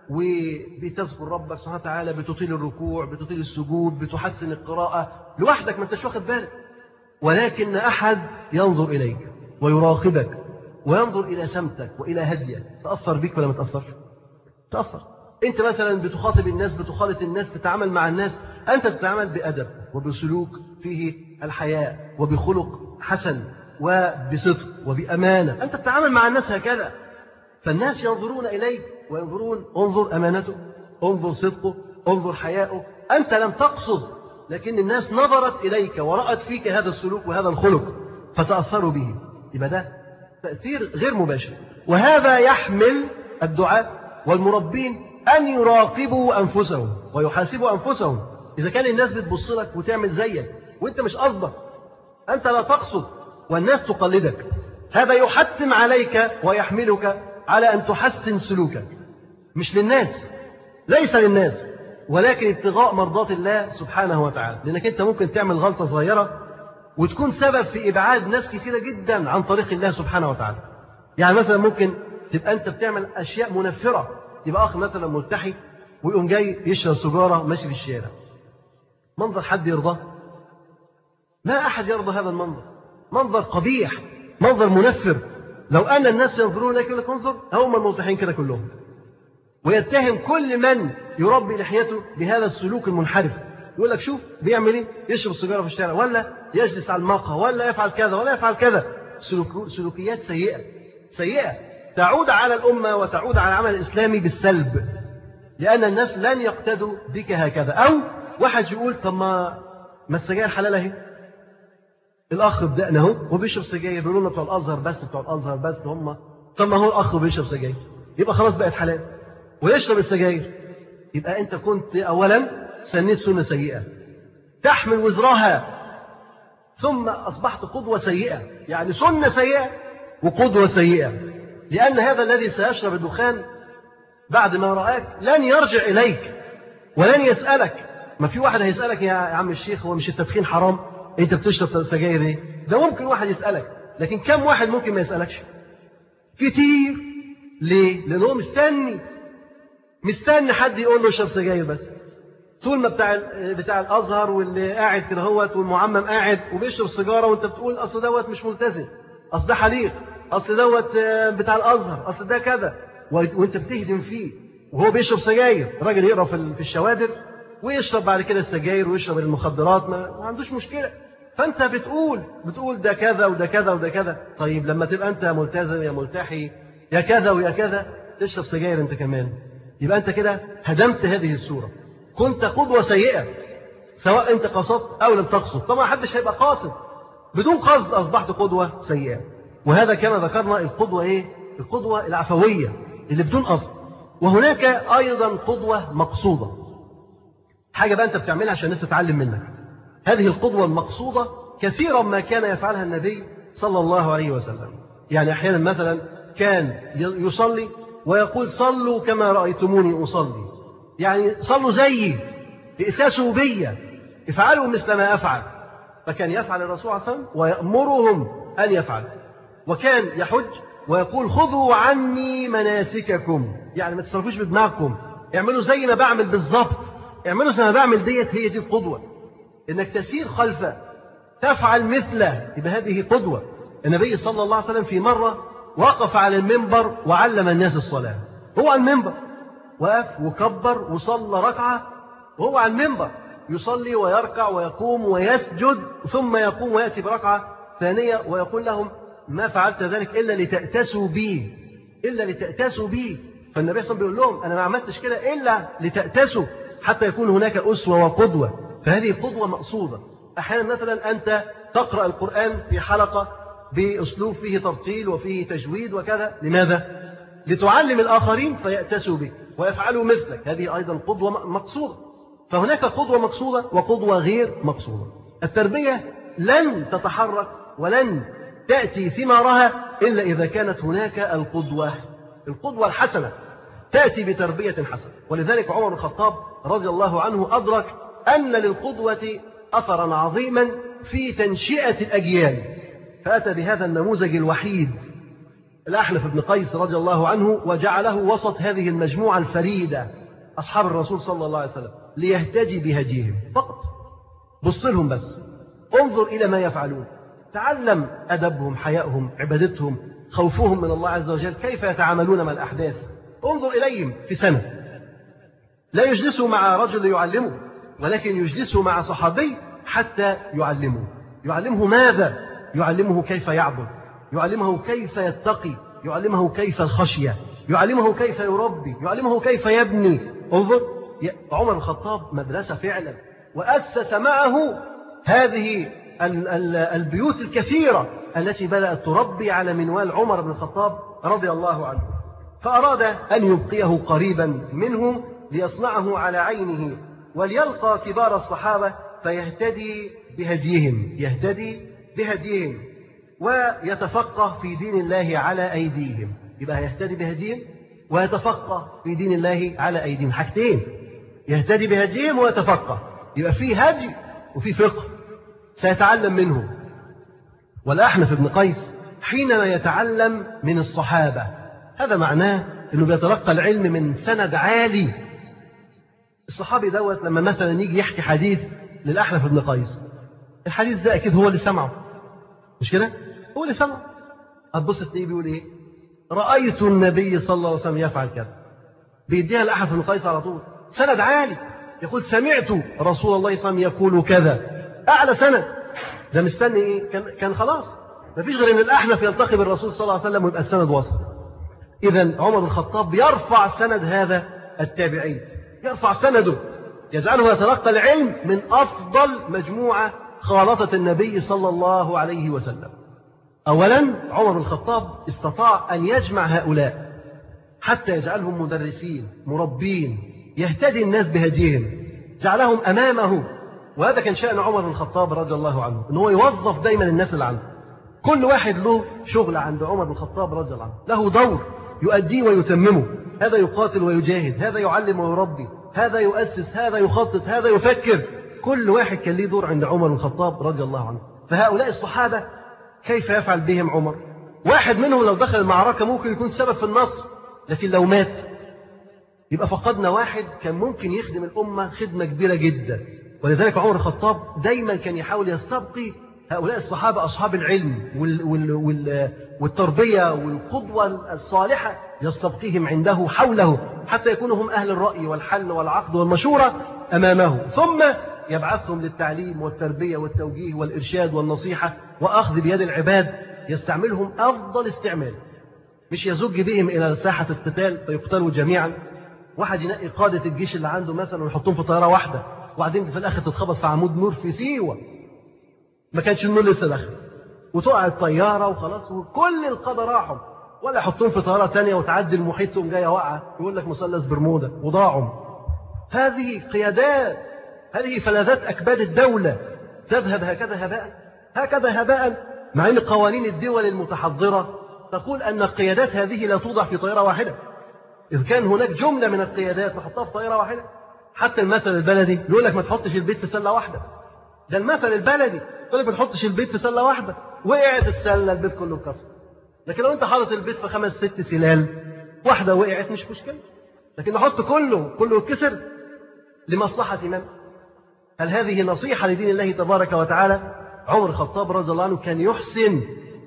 وبتذكر ربك سبحانه وتعالى، بتطيل الركوع، بتطيل السجود، بتحسن القراءة لوحدك ما انتش واخد بالك، ولكن أحد ينظر إليك ويراقبك وينظر إلى سمتك وإلى هديك، تأثر بك ولا ما تأثرش؟ تأثر. أنت مثلا بتخاطب الناس، بتخالط الناس، تتعامل مع الناس، أنت تتعامل بأدب وبسلوك فيه الحياء وبخلق حسن وبصدق وبأمانة، أنت تتعامل مع الناس هكذا، فالناس ينظرون إليك وينظرون انظر أمانته، انظر صدقه، انظر حياءه. أنت لم تقصد، لكن الناس نظرت إليك ورأت فيك هذا السلوك وهذا الخلق فتأثروا به. يبقى ده تأثير غير مباشر. وهذا يحمل الدعاة والمربين أن يراقبوا أنفسهم ويحاسبوا أنفسهم. إذا كان الناس بتبص لك وتعمل زيك وأنت مش قصدك، أنت لا تقصد والناس تقلدك، هذا يحتم عليك ويحملك على أن تحسن سلوكك، مش للناس، ليس للناس، ولكن ابتغاء مرضات الله سبحانه وتعالى. لأنك أنت ممكن تعمل غلطة صغيرة وتكون سبب في إبعاد ناس كثيرة جدا عن طريق الله سبحانه وتعالى. يعني مثلا ممكن تبقى أنت بتعمل أشياء منفرة، يبقى أخ مثلا ملتحي ويقوم جاي يشرب سجارة ماشي في الشارع، منظر حد يرضاه؟ لا أحد يرضى هذا المنظر، منظر قبيح، منظر منفر. لو أن الناس ينظرون لك يقول لك انظر، هم الملتحين كده كلهم، ويتهم كل من يربي لحيته بهذا السلوك المنحرف، يقول لك شوف بيعمل ايه، يشرب سيجاره في الشارع، ولا يجلس على المقهى، ولا يفعل كذا ولا يفعل كذا. سلوك سلوكيات سيئه سيئه تعود على الامه وتعود على العمل الاسلامي بالسلب، لان الناس لن يقتدوا بك هكذا. او واحد يقول طب ما ما السجاير حلال اهي، الاخ بدأنا اهو وبيشرب سجاير، بيقولوا لنا بتوع الازهر بس بتوع الازهر بس هم، طب ما هو الاخ بيشرب سجاير يبقى خلاص بقت حلال ويشرب السجاير. يبقى انت كنت اولا سنيت سنه سيئه تحمل وزرها، ثم اصبحت قدوه سيئه، يعني سنه سيئه وقدوه سيئه. لان هذا الذي سيشرب الدخان بعد ما راك لن يرجع اليك ولن يسالك. ما في واحد هيسالك يا عم الشيخ هو مش التدخين حرام؟ انت بتشرب سجاير ايه؟ ده ممكن واحد يسالك، لكن كم واحد ممكن ما يسالكش؟ كتير. ليه؟ لانه مستني مستني حد يقول له اشرب سجاير بس. طول ما بتاع بتاع الازهر واللي قاعد كده هوت والمعمم قاعد وبيشرب سيجاره وانت بتقول اصل دوت مش ملتزم، اصل ده حليق، اصل دوت بتاع الازهر، اصل ده كذا، وانت بتهدم فيه وهو بيشرب سجاير. راجل يقرا في الشوادر ويشرب بعد كده السجاير ويشرب المخدرات، ما عندوش مشكله. فانت بتقول بتقول ده كذا وده كذا وده كذا. طيب لما تبقى انت ملتزم يا ملتحي يا كذا ويا كذا تشرب سجاير انت كمان، يبقى انت كده هدمت هذه الصوره، كنت قدوه سيئه سواء انت قصدت او لم تقصد. طبعا محدش هيبقى قاصد، بدون قصد اصبحت قدوه سيئه. وهذا كما ذكرنا القدوه ايه؟ القدوه العفويه اللي بدون قصد. وهناك ايضا قدوه مقصوده، حاجه بقى انت بتعملها عشان الناس تتعلم منك. هذه القدوه المقصوده كثيرا ما كان يفعلها النبي صلى الله عليه وسلم. يعني احيانا مثلا كان يصلي ويقول صلوا كما رأيتموني أصلي، يعني صلوا زيي، ائتسوا بي، افعلوا مثل ما أفعل. فكان يفعل الرسول صلى الله عليه وسلم ويأمرهم أن يفعلوا. وكان يحج ويقول خذوا عني مناسككم، يعني ما تصرفوش بدماغكم، اعملوا زي ما بعمل بالظبط، اعملوا زي ما بعمل. ديت هي دي القدوة، انك تسير خلفه، تفعل مثله، يبقى هذه قدوة. النبي صلى الله عليه وسلم في مرة وقف على المنبر وعلم الناس الصلاة، هو على المنبر وقف وكبر وصلى ركعة وهو على المنبر، يصلي ويركع ويقوم ويسجد ثم يقوم ويأتي بركعة ثانية ويقول لهم ما فعلت ذلك إلا لتأتسوا بي، إلا لتأتسوا بي. فالنبي صلى الله عليه وسلم بيقول لهم أنا ما عملتش كده إلا لتأتسوا، حتى يكون هناك أسوة وقدوة. فهذه قدوة مقصودة. أحيانا مثلا أنت تقرأ القرآن في حلقة بأسلوب فيه ترتيل وفيه تجويد وكذا، لماذا؟ لتعلم الآخرين فيأتسوا بك ويفعلوا مثلك، هذه أيضا قدوة مقصودة. فهناك قدوة مقصودة وقدوة غير مقصودة. التربية لن تتحرك ولن تأتي ثمارها إلا إذا كانت هناك القدوة، القدوة الحسنة تأتي بتربية حسنة. ولذلك عمر بن الخطاب رضي الله عنه أدرك أن للقدوة أثرا عظيما في تنشئة الأجيال، فأتى بهذا النموذج الوحيد الأحنف بن قيس رضي الله عنه، وجعله وسط هذه المجموعة الفريدة أصحاب الرسول صلى الله عليه وسلم ليهتدي بهديهم فقط. بص لهم بس، انظر إلى ما يفعلون، تعلم أدبهم، حيائهم، عبادتهم، خوفهم من الله عز وجل، كيف يتعاملون مع الأحداث. انظر إليهم في سنة لا يجلسوا مع رجل يعلمه، ولكن يجلسوا مع صحابي حتى يعلمه. يعلمه ماذا؟ يعلمه كيف يعبد، يعلمه كيف يتقي، يعلمه كيف الخشية، يعلمه كيف يربي، يعلمه كيف يبني. انظر، عمر بن الخطاب مدرسة فعلا، وأسس معه هذه البيوت الكثيرة التي بدأت تربي على منوال عمر بن الخطاب رضي الله عنه. فأراد أن يبقيه قريبا منه ليصنعه على عينه، وليلقى كبار الصحابة فيهتدي بهديهم، يهتدي بهديهم ويتفقه في دين الله على أيديهم. يبقى يهتدي بهديهم ويتفقه في دين الله على أيديهم، حاجتين، يهتدي بهديهم ويتفقه. يبقى في هدي وفي فقه سيتعلم منه. والأحنف بن قيس حينما يتعلم من الصحابة هذا معناه أنه بيتلقى العلم من سند عالي. الصحابي دوت لما مثلا يجي يحكي حديث للأحنف بن قيس، الحديث ده أكيد هو اللي سمعه، مش كده؟ هو اللي سمعه. هتبص تلاقيه بيقول إيه؟ رأيت النبي صلى الله عليه وسلم يفعل كذا، بيديها الأحنف بن قيس على طول، سند عالي. يقول سمعت رسول الله صلى الله عليه وسلم يقول كذا، أعلى سند. ده مستني إيه؟ كان, كان خلاص مفيش غير إن الأحنف يلتقي بالرسول صلى الله عليه وسلم ويبقى السند وصل. إذا عمر بن الخطاب يرفع سند هذا التابعي، يرفع سنده، يجعله يتلقى العلم من أفضل مجموعة خالطة النبي صلى الله عليه وسلم. أولا عمر بن الخطاب استطاع أن يجمع هؤلاء حتى يجعلهم مدرسين مربين، يهتدي الناس بهديهم، جعلهم أمامه. وهذا كان شأن عمر بن الخطاب رضي الله عنه، أنه يوظف دايما الناس اللي عنده. كل واحد له شغل عند عمر بن الخطاب رضي الله عنه، له دور يؤديه ويتممه. هذا يقاتل ويجاهد، هذا يعلم ويربي، هذا يؤسس، هذا يخطط، هذا يفكر. كل واحد كان له دور عند عمر بن الخطاب رضي الله عنه. فهؤلاء الصحابة كيف يفعل بهم عمر؟ واحد منهم لو دخل المعركة ممكن يكون سبب في النصر، لكن لو مات يبقى فقدنا واحد كان ممكن يخدم الأمة خدمة كبيرة جدا. ولذلك عمر بن الخطاب دايما كان يحاول يستبقي هؤلاء الصحابة أصحاب العلم وال وال وال والتربية والقدوة الصالحة، يستبقيهم عنده حوله حتى يكونوا هم أهل الرأي والحل والعقد والمشورة أمامه، ثم يبعثهم للتعليم والتربية والتوجيه والإرشاد والنصيحة وأخذ بيد العباد، يستعملهم أفضل استعمال، مش يزج بهم إلى ساحة القتال فيقتلوا جميعا. واحد ينقي قادة الجيش اللي عنده مثلا ويحطهم في طيارة واحدة، وبعدين في الآخر تتخبط في عمود نور في سيوة، ما كانش النور لسه دخل، وتقع الطيارة وخلاص وكل القادة راحوا. ولا يحطهم في طيارة تانية وتعدي المحيط تقوم جاية واقعة يقول لك مثلث برمودا وضاعوا. هذه قيادات، هذه فلذات أكباد الدولة تذهب هكذا هباء، هكذا هباء، مع أن قوانين الدول المتحضرة تقول أن القيادات هذه لا توضع في طائرة واحدة. إذ كان هناك جملة من القيادات نحطها في طائرة واحدة. حتى المثل البلدي يقول لك ما تحطش البيت في سلة واحدة، ده المثل البلدي يقول لك ما تحطش البيت في سلة واحدة، وقعت السلة البيت كله اتكسر. لكن لو أنت حاطط البيت في خمس ست سلال، واحدة وقعت مش مشكلة، لكن نحط كله كله اتكسر لمصلحة من؟ هل هذه نصيحة لدين الله تبارك وتعالى؟ عمر الخطاب رضي الله عنه كان يحسن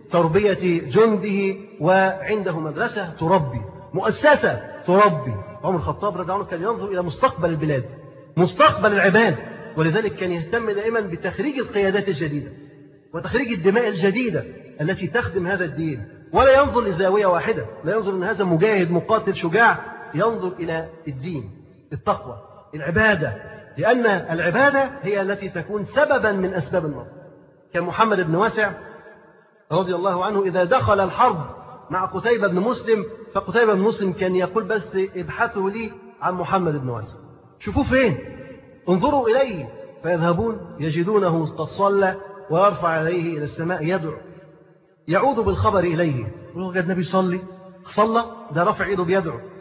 تربية جنده، وعنده مدرسة تربي، مؤسسة تربي. عمر الخطاب رضي الله عنه كان ينظر إلى مستقبل البلاد، مستقبل العباد، ولذلك كان يهتم دائما بتخريج القيادات الجديدة وتخريج الدماء الجديدة التي تخدم هذا الدين، ولا ينظر لزاوية واحدة، لا ينظر أن هذا مجاهد مقاتل شجاع، ينظر إلى الدين، التقوى، العبادة، لأن العبادة هي التي تكون سببا من أسباب النصر. كان محمد بن واسع رضي الله عنه إذا دخل الحرب مع قتيبة بن مسلم، فقتيبة بن مسلم كان يقول بس ابحثوا لي عن محمد بن واسع، شوفوه فين، انظروا إليه، فيذهبون يجدونه قد صلى ويرفع عليه إلى السماء يدعو، يعود بالخبر إليه، يقول قد نبي صلي صلى، ده رفع إيده بيدعو،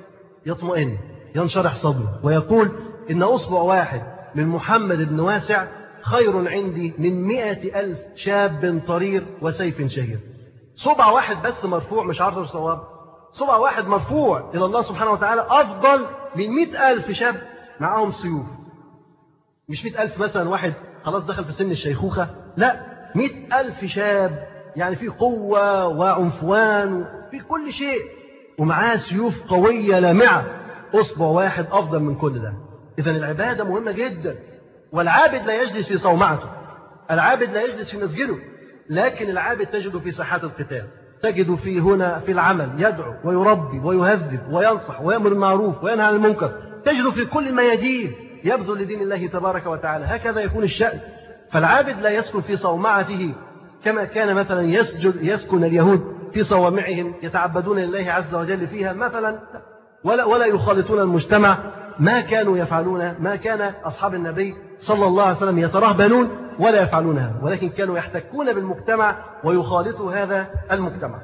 يطمئن، ينشرح صدره، ويقول إن أصبع واحد من محمد بن واسع خير عندي من مئة ألف شاب طرير وسيف شهير. صبع واحد بس مرفوع، مش عارف الصواب، صبع واحد مرفوع إلى الله سبحانه وتعالى أفضل من مئة ألف شاب معهم سيوف. مش مئة ألف مثلا واحد خلاص دخل في سن الشيخوخة، لا، مئة ألف شاب يعني في قوة وعنفوان في كل شيء، ومعاه سيوف قوية لامعة. أصبع واحد أفضل من كل ده. إذن العبادة مهمة جدا، والعابد لا يجلس في صومعته، العابد لا يجلس في مسجده، لكن العابد تجد في ساحات القتال، تجد في هنا في العمل يدعو ويربي ويهذب وينصح ويأمر بالمعروف وينهى عن المنكر، تجد في كل الميادين يبذل لدين الله تبارك وتعالى. هكذا يكون الشأن. فالعابد لا يسكن في صومعته كما كان مثلا يسجد يسكن اليهود في صوامعهم يتعبدون لله عز وجل فيها مثلا، ولا ولا يخالطون المجتمع. ما كانوا يفعلون، ما كان أصحاب النبي صلى الله عليه وسلم يترهبنون ولا يفعلونها، ولكن كانوا يحتكون بالمجتمع ويخالطوا هذا المجتمع.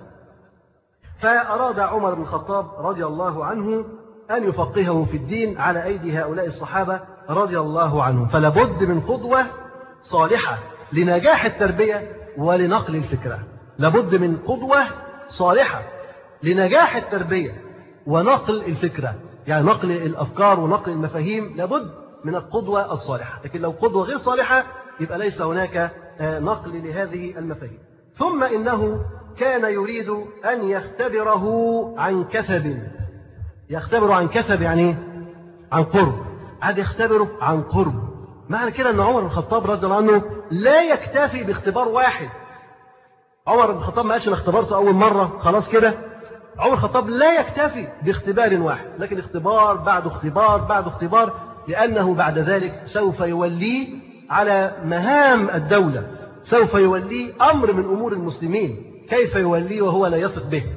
فأراد عمر بن الخطاب رضي الله عنه أن يفقهه في الدين على أيدي هؤلاء الصحابة رضي الله عنهم. فلابد من قدوة صالحة لنجاح التربية ولنقل الفكرة، لابد من قدوة صالحة لنجاح التربية ونقل الفكرة، يعني نقل الأفكار ونقل المفاهيم، لابد من القدوة الصالحة. لكن لو قدوة غير صالحة يبقى ليس هناك نقل لهذه المفاهيم. ثم إنه كان يريد أن يختبره عن كثب. يختبره عن كثب يعني عن قرب، عاد يختبره عن قرب. معنى كده أن عمر بن الخطاب رضي الله عنه لا يكتفي باختبار واحد. عمر بن الخطاب ما قالش أنا اختبرته أول مرة خلاص كده. عمر الخطاب لا يكتفي باختبار واحد، لكن اختبار بعد اختبار بعد اختبار، لأنه بعد ذلك سوف يوليه على مهام الدولة، سوف يوليه أمر من أمور المسلمين، كيف يوليه وهو لا يثق به.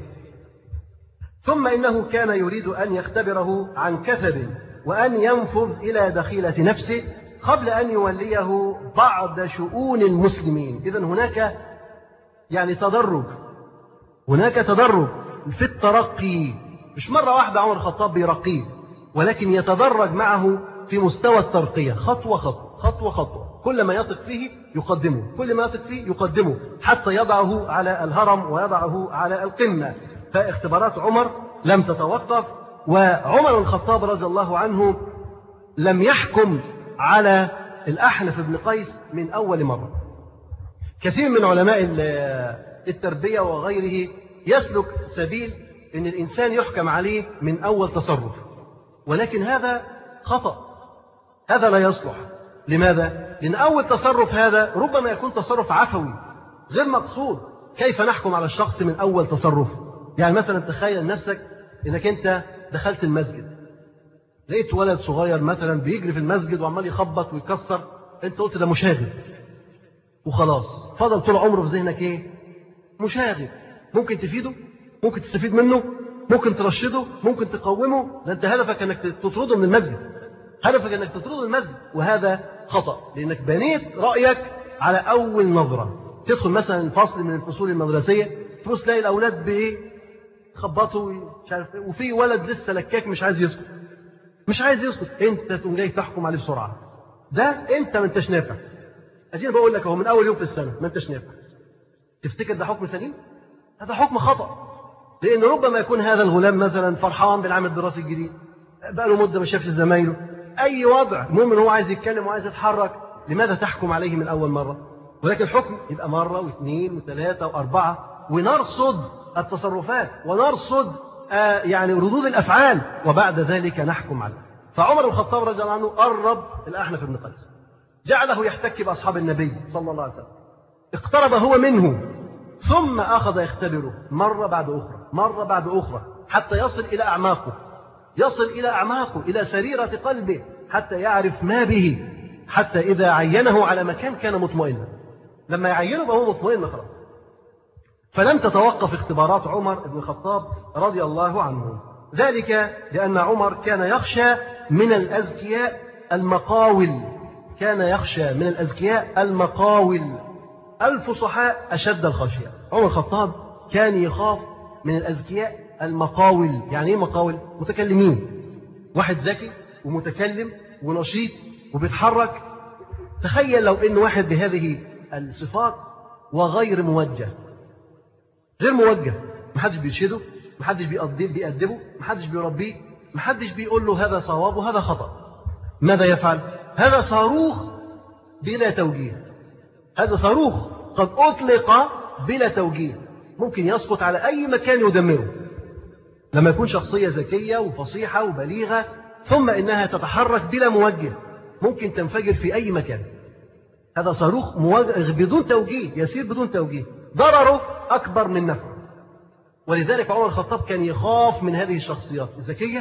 ثم إنه كان يريد أن يختبره عن كثب وأن ينفذ إلى دخيلة نفسه قبل أن يوليه بعض شؤون المسلمين. إذن هناك يعني تدرج، هناك تدرج في الترقي، مش مرة واحدة عمر الخطاب بيرقيه، ولكن يتدرج معه في مستوى الترقية خطوة خطوة خطوة خطوة، كل ما يثق فيه يقدمه، كل ما يثق فيه يقدمه، حتى يضعه على الهرم ويضعه على القمة. فاختبارات عمر لم تتوقف، وعمر الخطاب رضي الله عنه لم يحكم على الأحنف بن قيس من أول مرة. كثير من علماء التربية وغيره يسلك سبيل أن الإنسان يحكم عليه من أول تصرف، ولكن هذا خطأ، هذا لا يصلح. لماذا؟ لأن أول تصرف هذا ربما يكون تصرف عفوي غير مقصود. كيف نحكم على الشخص من أول تصرف؟ يعني مثلا تخيل نفسك إنك أنت دخلت المسجد، لقيت ولد صغير مثلا بيجري في المسجد وعمال يخبط ويكسر، أنت قلت ده مشاغب وخلاص، فضل طول عمره في ذهنك إيه؟ مشاغب. ممكن تفيده، ممكن تستفيد منه، ممكن ترشده، ممكن تقومه، ده أنت هدفك أنك تطرده من المسجد، هدفك أنك تطرده من المسجد، وهذا خطأ، لأنك بنيت رأيك على أول نظرة. تدخل مثلا فصل من الفصول المدرسية تبص تلاقي الأولاد بإيه؟ خبطوا مش عارف، وفي ولد لسه لكاك مش عايز يسكت، مش عايز يسكت، أنت تقوم جاي تحكم عليه بسرعة. ده أنت ما أنتش نافع. أدينا بقول لك أهو من أول يوم في السنة ما أنتش نافع. تفتكر ده حكم سليم؟ هذا حكم خطأ، لأن ربما يكون هذا الغلام مثلا فرحان بالعام الدراسي الجديد، بقى له مدة ما شافش زمايله، أي وضع، المهم إن هو عايز يتكلم وعايز يتحرك. لماذا تحكم عليه من أول مرة؟ ولكن الحكم يبقى مرة واثنين وثلاثة وأربعة، ونرصد التصرفات ونرصد آه يعني ردود الأفعال، وبعد ذلك نحكم عليه. فعمر بن الخطاب رضي الله عنه قرب الأحنف بن قيس، جعله يحتك بأصحاب النبي صلى الله عليه وسلم، اقترب هو منه، ثم أخذ يختبره مرة بعد أخرى مرة بعد أخرى حتى يصل إلى أعماقه، يصل إلى أعماقه، إلى سريرة قلبه، حتى يعرف ما به، حتى إذا عينه على مكان كان مطمئنا. لما يعينه بقى هو مطمئن خلاص. فلم تتوقف اختبارات عمر بن الخطاب رضي الله عنه، ذلك لأن عمر كان يخشى من الأذكياء المقاول، كان يخشى من الأذكياء المقاول الفصحاء أشد الخشية. عمر الخطاب كان يخاف من الأذكياء المقاول. يعني إيه مقاول؟ متكلمين، واحد ذكي ومتكلم ونشيط وبيتحرك. تخيل لو إن واحد بهذه الصفات وغير موجه، غير موجه، محدش بيرشده، محدش بيأدبه، محدش بيربيه، محدش بيقول له هذا صواب وهذا خطأ. ماذا يفعل؟ هذا صاروخ بلا توجيه، هذا صاروخ قد أطلق بلا توجيه، ممكن يسقط على أي مكان يدمره. لما يكون شخصية ذكية وفصيحة وبليغة ثم إنها تتحرك بلا موجه، ممكن تنفجر في أي مكان. هذا صاروخ موجه بدون توجيه، يسير بدون توجيه، ضرره أكبر من نفعه. ولذلك عمر الخطاب كان يخاف من هذه الشخصيات الذكية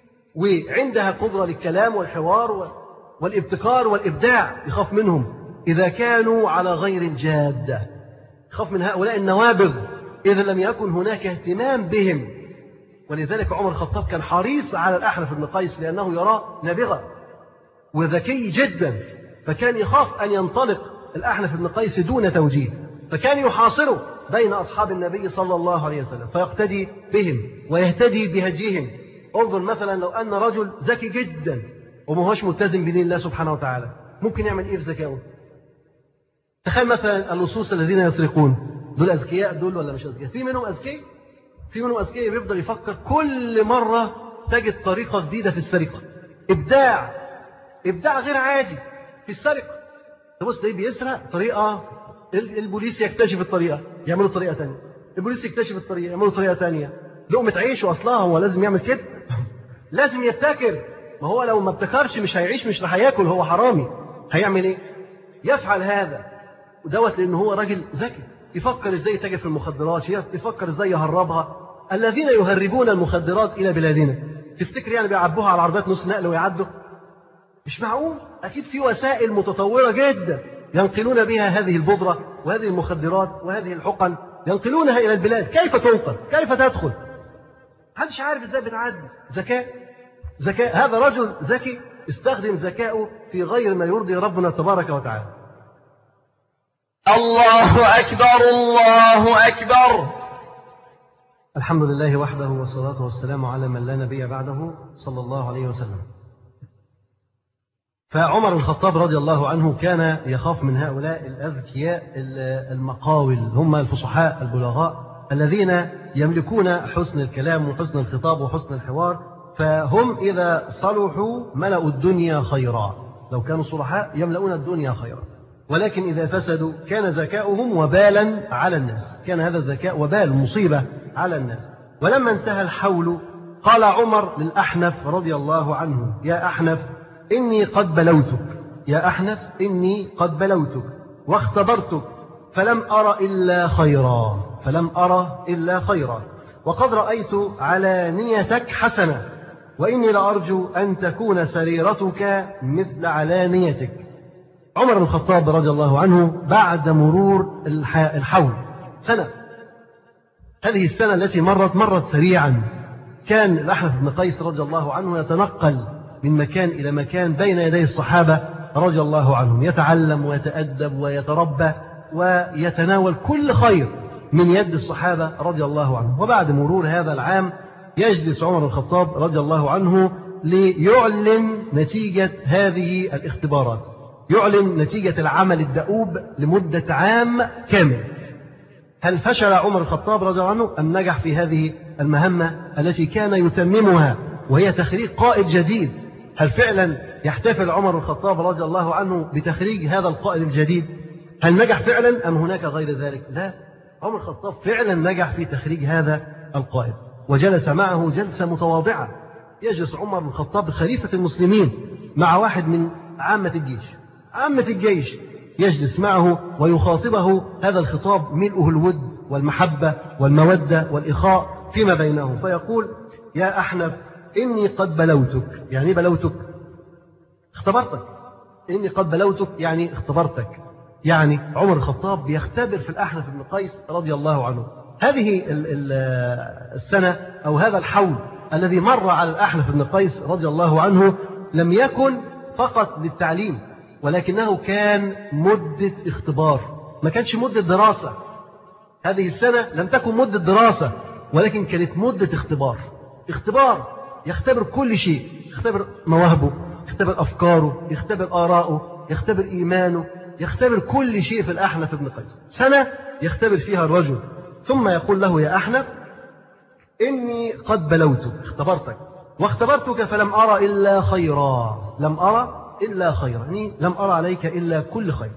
وعندها قدرة للكلام والحوار والابتكار والإبداع، يخاف منهم إذا كانوا على غير الجادة، يخاف من هؤلاء النوابغ إذا لم يكن هناك اهتمام بهم. ولذلك عمر الخطاب كان حريص على الأحنف بن قيس لأنه يراه نابغة وذكي جدا، فكان يخاف أن ينطلق الأحنف بن قيس دون توجيه، فكان يحاصره بين أصحاب النبي صلى الله عليه وسلم فيقتدي بهم ويهتدي بهديهم. انظر مثلا لو أن رجل ذكي جدا وما هوش ملتزم بدين الله سبحانه وتعالى، ممكن يعمل إيه في ذكائه؟ تخيل مثلا اللصوص الذين يسرقون، دول أذكياء دول ولا مش أذكياء؟ في منهم أذكياء، في منهم أذكياء بيفضل يفكر كل مرة تجد طريقة جديدة في السرقة، إبداع إبداع غير عادي في السرقة. تبص تلاقيه بيسرق طريقة، البوليس يكتشف الطريقة يعملوا طريقة تانية، البوليس يكتشف الطريقة يعملوا طريقة تانية. لقمة عيش وأصلها، هو لازم يعمل كده، لازم يبتكر. ما هو لو ما ابتكرش مش هيعيش، مش راح ياكل، هو حرامي. هيعمل ايه؟ يفعل هذا ودوت لأنه هو راجل ذكي، يفكر ازاي يتاجر في المخدرات، يفكر ازاي يهربها. الذين يهربون المخدرات إلى بلادنا تفتكر يعني بيعبوها على عربيات نص نقل ويعدوا؟ مش معقول. أكيد في وسائل متطورة جدا ينقلون بها هذه البودرة وهذه المخدرات وهذه الحقن، ينقلونها إلى البلاد. كيف تنقل؟ كيف تدخل؟ محدش عارف ازاي بتعدي. ذكاء ذكاء هذا رجل ذكي استخدم ذكائه في غير ما يرضي ربنا تبارك وتعالى. الله أكبر الله أكبر. الحمد لله وحده والصلاة والسلام على من لا نبي بعده صلى الله عليه وسلم. فعمر الخطاب رضي الله عنه كان يخاف من هؤلاء الأذكياء المقاول، هم الفصحاء البلغاء الذين يملكون حسن الكلام وحسن الخطاب وحسن الحوار، فهم إذا صلحوا ملأوا الدنيا خيرا، لو كانوا صلحاء يملؤون الدنيا خيرا. ولكن إذا فسدوا كان ذكاؤهم وبالا على الناس، كان هذا الذكاء وبال مصيبة على الناس. ولما انتهى الحول قال عمر للأحنف رضي الله عنه: يا أحنف إني قد بلوتك، يا أحنف إني قد بلوتك واختبرتك فلم أرى إلا خيرا، فلم أرى إلا خيرا، وقد رأيت علانيتك حسنة، وإني لأرجو أن تكون سريرتك مثل علانيتك. عمر بن الخطاب رضي الله عنه بعد مرور الحول سنة، هذه السنة التي مرت مرت سريعا، كان الأحنف بن قيس رضي الله عنه يتنقل من مكان إلى مكان بين يدي الصحابة رضي الله عنهم، يتعلم ويتأدب ويتربى ويتناول كل خير من يد الصحابة رضي الله عنهم. وبعد مرور هذا العام يجلس عمر الخطاب رضي الله عنه ليعلن نتيجة هذه الاختبارات، يعلن نتيجة العمل الدؤوب لمدة عام كامل. هل فشل عمر الخطاب رضي الله عنه أم نجح في هذه المهمة التي كان يتممها وهي تخريج قائد جديد؟ هل فعلا يحتفل عمر الخطاب رضي الله عنه بتخريج هذا القائد الجديد؟ هل نجح فعلا أم هناك غير ذلك؟ لا، عمر الخطاب فعلا نجح في تخريج هذا القائد، وجلس معه جلسة متواضعة. يجلس عمر بن الخطاب خليفة المسلمين مع واحد من عامة الجيش، عامة الجيش يجلس معه ويخاطبه هذا الخطاب ملؤه الود والمحبة والمودة والإخاء فيما بينهم، فيقول: يا أحنف إني قد بلوتك. يعني بلوتك؟ اختبرتك. إني قد بلوتك يعني اختبرتك، يعني عمر الخطاب بيختبر في الأحنف بن قيس رضي الله عنه. هذه السنة أو هذا الحول الذي مر على الأحنف بن قيس رضي الله عنه لم يكن فقط للتعليم، ولكنه كان مدة اختبار، ما كانش مدة دراسة. هذه السنة لم تكن مدة دراسة، ولكن كانت مدة اختبار. اختبار يختبر كل شيء، يختبر مواهبه، يختبر أفكاره، يختبر آراءه، يختبر إيمانه، يختبر كل شيء في الأحنف بن قيس. سنة يختبر فيها الرجل، ثم يقول له يا أحنف إني قد بلوتك، اختبرتك واختبرتك فلم أرى إلا خيرا، لم أرى إلا خيرا، يعني لم أرى عليك إلا كل خير.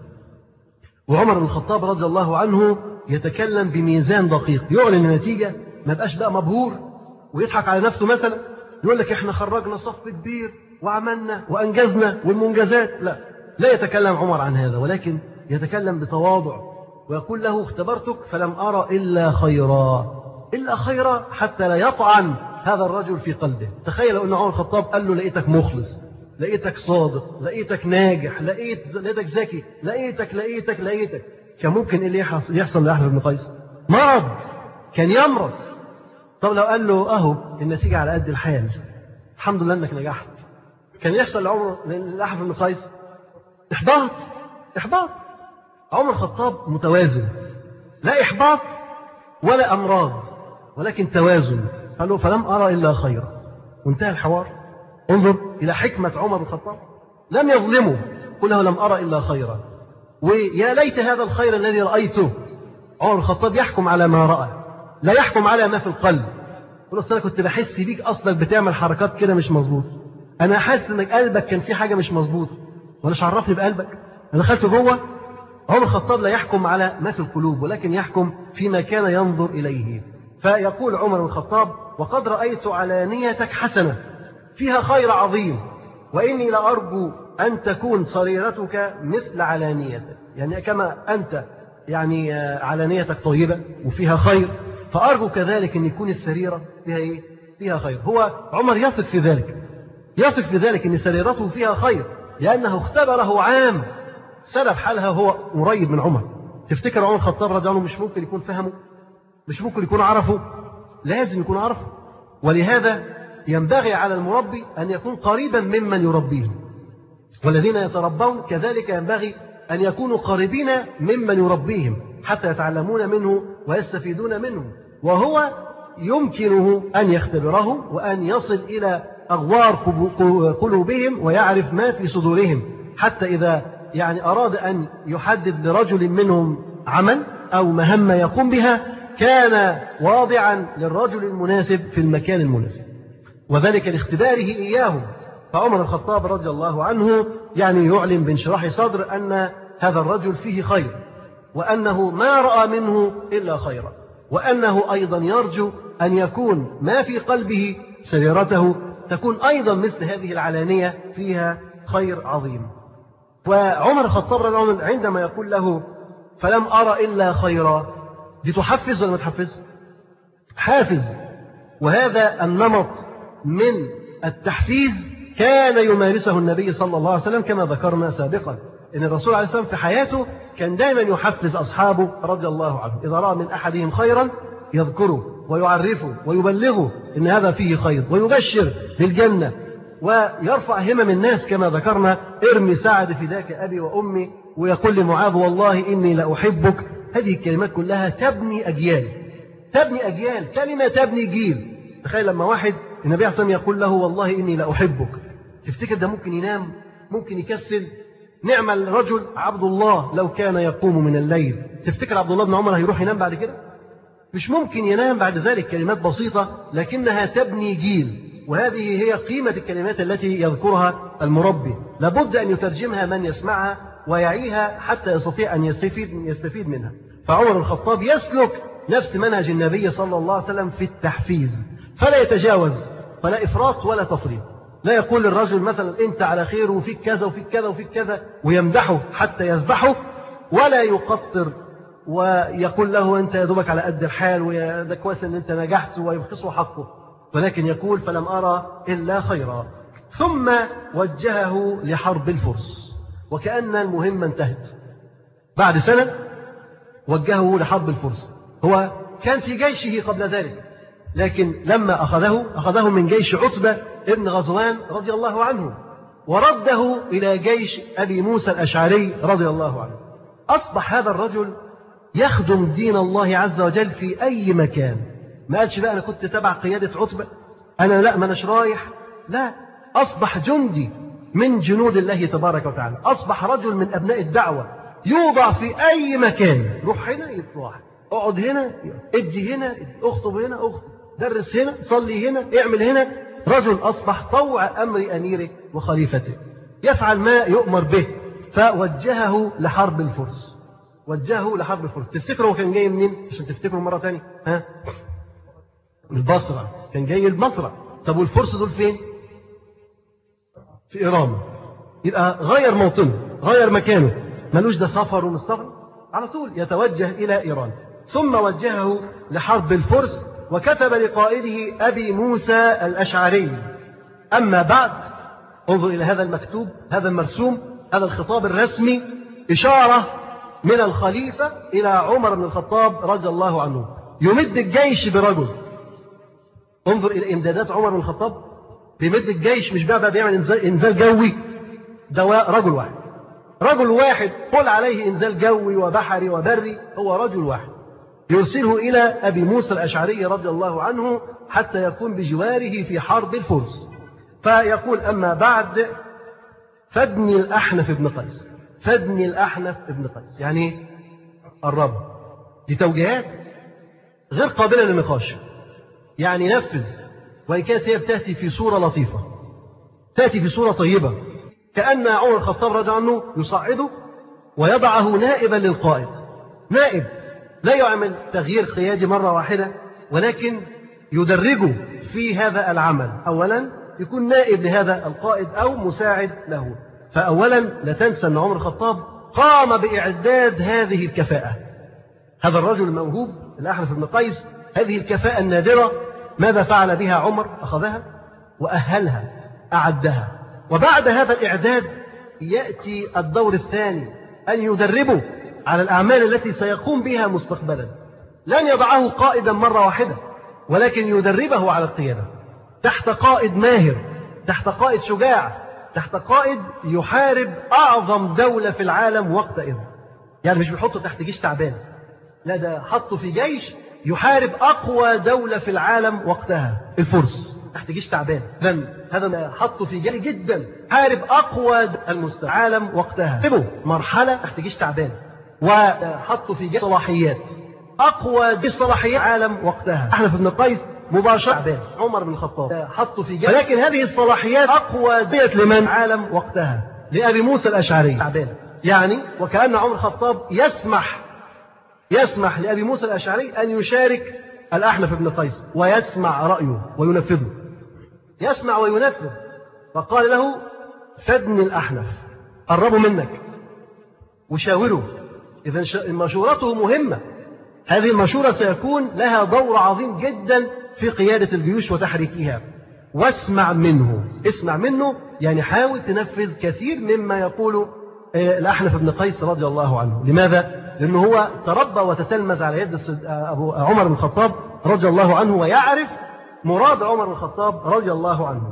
وعمر بن الخطاب رضي الله عنه يتكلم بميزان دقيق، يعلن النتيجة، ما بقاش بقى مبهور ويضحك على نفسه مثلا يقول لك احنا خرجنا صف كبير وعملنا وأنجزنا والمنجزات، لا لا يتكلم عمر عن هذا، ولكن يتكلم بتواضع ويقول له اختبرتك فلم أرى إلا خيرا، إلا خيرا، حتى لا يطعن هذا الرجل في قلبه. تخيل أن عمر الخطاب قال له لقيتك مخلص، لقيتك صادق، لقيتك ناجح، لقيت لقيتك ذكي، لقيتك لقيتك لقيتك كان ممكن إيه اللي يحصل لأحنف بن قيس؟ مرض، كان يمرض. طب لو قال له أهو النتيجة على قد الحال، الحمد لله أنك نجحت، كان يحصل لعمر لأحنف بن قيس إحباط، إحباط. عمر الخطاب متوازن، لا إحباط ولا أمراض، ولكن توازن. قال له فلم أرى إلا خيرا، وانتهى الحوار. انظر إلى حكمة عمر بن الخطاب، لم يظلمه، قل له لم أرى إلا خيرا، ويا ليت هذا الخير الذي رأيته. عمر بن الخطاب يحكم على ما رأى، لا يحكم على ما في القلب. يقول له أنا كنت بحس بيك أصلك بتعمل حركات كده مش مظبوط، أنا حاسس إنك قلبك كان في حاجة مش مظبوط، وأنا مش عرفني بقلبك، أنا دخلت جوه. عمر الخطاب لا يحكم على ما في القلوب، ولكن يحكم فيما كان ينظر إليه. فيقول عمر بن الخطاب وقد رأيت علانيتك حسنة فيها خير عظيم، وإني لأرجو أن تكون سريرتك مثل علانيتك، يعني كما أنت يعني علانيتك طيبة وفيها خير، فأرجو كذلك أن يكون السريرة فيها إيه؟ فيها خير. هو عمر يثق في ذلك، يثق في ذلك أن سريرته فيها خير، لأنه اختبره عام سلف حالها هو قريب من عمر. تفتكر عمر الخطاب رضي الله عنه مش ممكن يكون فهمه؟ مش ممكن يكون عرفه؟ لازم يكون عرفه. ولهذا ينبغي على المربي أن يكون قريبا ممن يربيهم، والذين يتربون كذلك ينبغي أن يكونوا قريبين ممن يربيهم حتى يتعلمون منه ويستفيدون منه، وهو يمكنه أن يختبرهم وأن يصل إلى أغوار قلوبهم ويعرف ما في صدورهم، حتى إذا يعني أراد أن يحدد لرجل منهم عمل أو مهمة يقوم بها كان واضعا للرجل المناسب في المكان المناسب، وذلك لاختباره إياهم. فعمر الخطاب رضي الله عنه يعني يعلن بانشراح صدر أن هذا الرجل فيه خير، وأنه ما رأى منه إلا خيرا، وأنه أيضا يرجو أن يكون ما في قلبه سريرته تكون أيضا مثل هذه العلانية فيها خير عظيم. وعمر الخطاب رضي الله عنه عندما يقول له فلم أرى إلا خيرا، دي تحفز ولا ما تحفز؟ حافز. وهذا النمط من التحفيز كان يمارسه النبي صلى الله عليه وسلم كما ذكرنا سابقا، إن الرسول عليه السلام في حياته كان دائما يحفز أصحابه رضي الله عنه، إذا رأى من أحدهم خيرا يذكره ويعرفه ويبلغه إن هذا فيه خير ويبشر بالجنة ويرفع همم الناس كما ذكرنا، ارمي سعد فداك أبي وأمي، ويقول لمعاذ والله إني لأحبك. هذه الكلمات كلها تبني أجيال، تبني أجيال، كلمة تبني جيل. تخيل لما واحد النبي عليه الصلاة والسلام يقول له والله إني لأحبك، تفتكر ده ممكن ينام؟ ممكن يكسل؟ نعم الرجل عبد الله لو كان يقوم من الليل، تفتكر عبد الله بن عمر هيروح ينام بعد كده؟ مش ممكن ينام بعد ذلك. كلمات بسيطة لكنها تبني جيل، وهذه هي قيمة الكلمات التي يذكرها المربي، لابد أن يترجمها من يسمعها ويعيها حتى يستطيع أن يستفيد, يستفيد منها. فعمر الخطاب يسلك نفس منهج النبي صلى الله عليه وسلم في التحفيز، فلا يتجاوز، فلا إفراط ولا تفريط. لا يقول للرجل مثلا أنت على خير وفيك كذا وفيك كذا وفيك كذا ويمدحه حتى يذبحه، ولا يقطر ويقول له أنت يا دوبك على قد الحال وده كويس أن أنت نجحت ويبخسه حقه، ولكن يقول فلم أرى إلا خيرا. ثم وجهه لحرب الفرس، وكأن المهمة انتهت. بعد سنة وجهه لحرب الفرس. هو كان في جيشه قبل ذلك، لكن لما أخذه أخذه من جيش عتبة ابن غزوان رضي الله عنه، ورده إلى جيش أبي موسى الأشعري رضي الله عنه. أصبح هذا الرجل يخدم دين الله عز وجل في أي مكان. ما قالش بقى أنا كنت تبع قيادة عتبة، أنا لا ما أناش رايح، لا، أصبح جندي من جنود الله تبارك وتعالى، أصبح رجل من أبناء الدعوة، يوضع في أي مكان، روح هنا يطلع، اقعد هنا، ادي هنا، اخطب هنا، اخطب، درس هنا، صلي هنا، اعمل هنا. رجل أصبح طوع أمر أميره وخليفته، يفعل ما يؤمر به. فوجهه لحرب الفرس، وجهه لحرب الفرس. تفتكروا هو كان جاي منين عشان تفتكروا مرة تانية؟ ها؟ البصرة، كان جاي البصرة. طب والفرس دول فين؟ في إيران. يبقى غير موطنه، غير مكانه، ملوش ده سفر ومش سفر، على طول يتوجه إلى إيران. ثم وجهه لحرب الفرس، وكتب لقائده أبي موسى الأشعري: أما بعد. انظر إلى هذا المكتوب، هذا المرسوم، هذا الخطاب الرسمي، إشارة من الخليفة إلى عمر بن الخطاب رضي الله عنه، يمد الجيش برجل. انظر إلى إمدادات عمر بن الخطاب، بيمد الجيش، مش بقى بيعمل إنزال, إنزال جوي، ده رجل واحد، رجل واحد قل عليه إنزال جوي وبحري وبري، هو رجل واحد يرسله إلى أبي موسى الأشعري رضي الله عنه حتى يكون بجواره في حرب الفرس. فيقول: أما بعد فادني الأحنف بن قيس. فادني الأحنف بن قيس يعني الرب. دي توجيهات غير قابلة للنقاش، يعني نفذ. وإن كانت هي بتأتي في صورة لطيفة، تأتي في صورة طيبة، كأن عمر الخطاب رضي عنه يصعده ويضعه نائبا للقائد، نائب لا يعمل تغيير قيادي مرة واحدة، ولكن يدرجه في هذا العمل. أولا يكون نائب لهذا القائد أو مساعد له. فأولا لا تنسى أن عمر الخطاب قام بإعداد هذه الكفاءة. هذا الرجل الموهوب الأحنف بن قيس، هذه الكفاءة النادرة، ماذا فعل بها عمر؟ أخذها وأهلها، أعدها. وبعد هذا الإعداد يأتي الدور الثاني، أن يدربه على الأعمال التي سيقوم بها مستقبلا. لن يضعه قائدا مرة واحدة، ولكن يدربه على القيادة تحت قائد ماهر، تحت قائد شجاع، تحت قائد يحارب أعظم دولة في العالم وقتئذ. يعني مش بيحطه تحت جيش تعبان، لا، ده حطه في جيش يحارب أقوى دولة في العالم وقتها، الفرس، تحت جيش تعبان. هذا حطه في جيش جدا حارب أقوى العالم وقتها، مرحلة تحت جيش تعبان، وحطه في جيش صلاحيات، أقوى جيش صلاحيات العالم وقتها. أحنف بن قيس مباشرة عمر بن الخطاب حطه في جيش، ولكن هذه الصلاحيات أقوى ديت لمن عالم وقتها، لأبي موسى الأشعري تعبان. يعني وكأن عمر الخطاب يسمح يسمح لأبي موسى الأشعري أن يشارك الأحنف بن قيس ويسمع رأيه وينفذه، يسمع وينفذ. فقال له: فادني الأحنف، قربوا منك وشاوره. إذن مشورته مهمة، هذه المشورة سيكون لها دور عظيم جدا في قيادة الجيوش وتحريكها. واسمع منه، اسمع منه يعني حاول تنفذ كثير مما يقول الأحنف بن قيس رضي الله عنه. لماذا؟ لأنه هو تربى وتتلمذ على يد أبو عمر بن الخطاب رضي الله عنه، ويعرف مراد عمر بن الخطاب رضي الله عنه.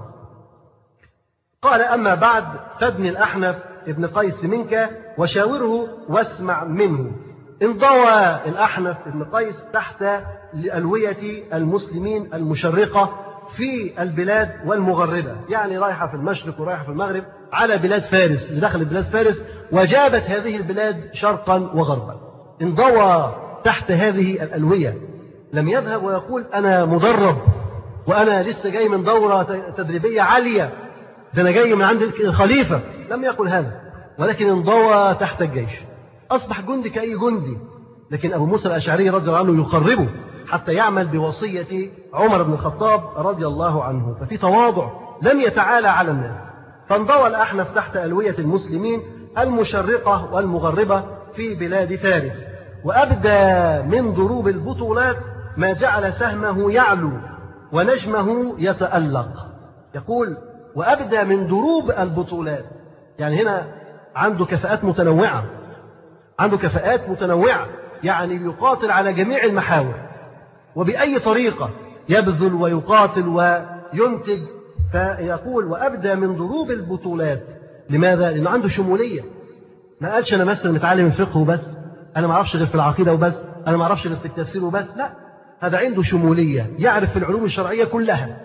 قال: أما بعد فادني الأحنف ابن قيس منك وشاوره واسمع منه. انضوى الأحنف ابن قيس تحت ألوية المسلمين المشرقة في البلاد والمغربة، يعني رايحة في المشرق ورايحة في المغرب على بلاد فارس، لدخل بلاد فارس وجابت هذه البلاد شرقا وغربا. انضوى تحت هذه الألوية، لم يذهب ويقول: أنا مدرب وأنا لسه جاي من دورة تدريبية عالية، ده أنا جاي من عند الخليفة، لم يقل هذا، ولكن انضوى تحت الجيش، أصبح جندي كأي جندي. لكن أبو موسى الأشعري رضي الله عنه يقربه حتى يعمل بوصية عمر بن الخطاب رضي الله عنه. ففي تواضع، لم يتعالى على الناس. فانضوى الأحنف تحت ألوية المسلمين المشرقة والمغربة في بلاد فارس، وأبدى من ضروب البطولات ما جعل سهمه يعلو ونجمه يتألق. يقول: وأبدى من ضروب البطولات، يعني هنا عنده كفاءات متنوعة، عنده كفاءات متنوعة، يعني يقاتل على جميع المحاور وبأي طريقة يبذل ويقاتل وينتج. فيقول: وأبدى من ضروب البطولات. لماذا؟ لأنه عنده شمولية. ما قالش أنا مثلا متعلم الفقه وبس، أنا ما أعرفش غير في العقيدة وبس، أنا ما أعرفش غير في التفسير وبس، لا، هذا عنده شمولية، يعرف في العلوم الشرعية كلها،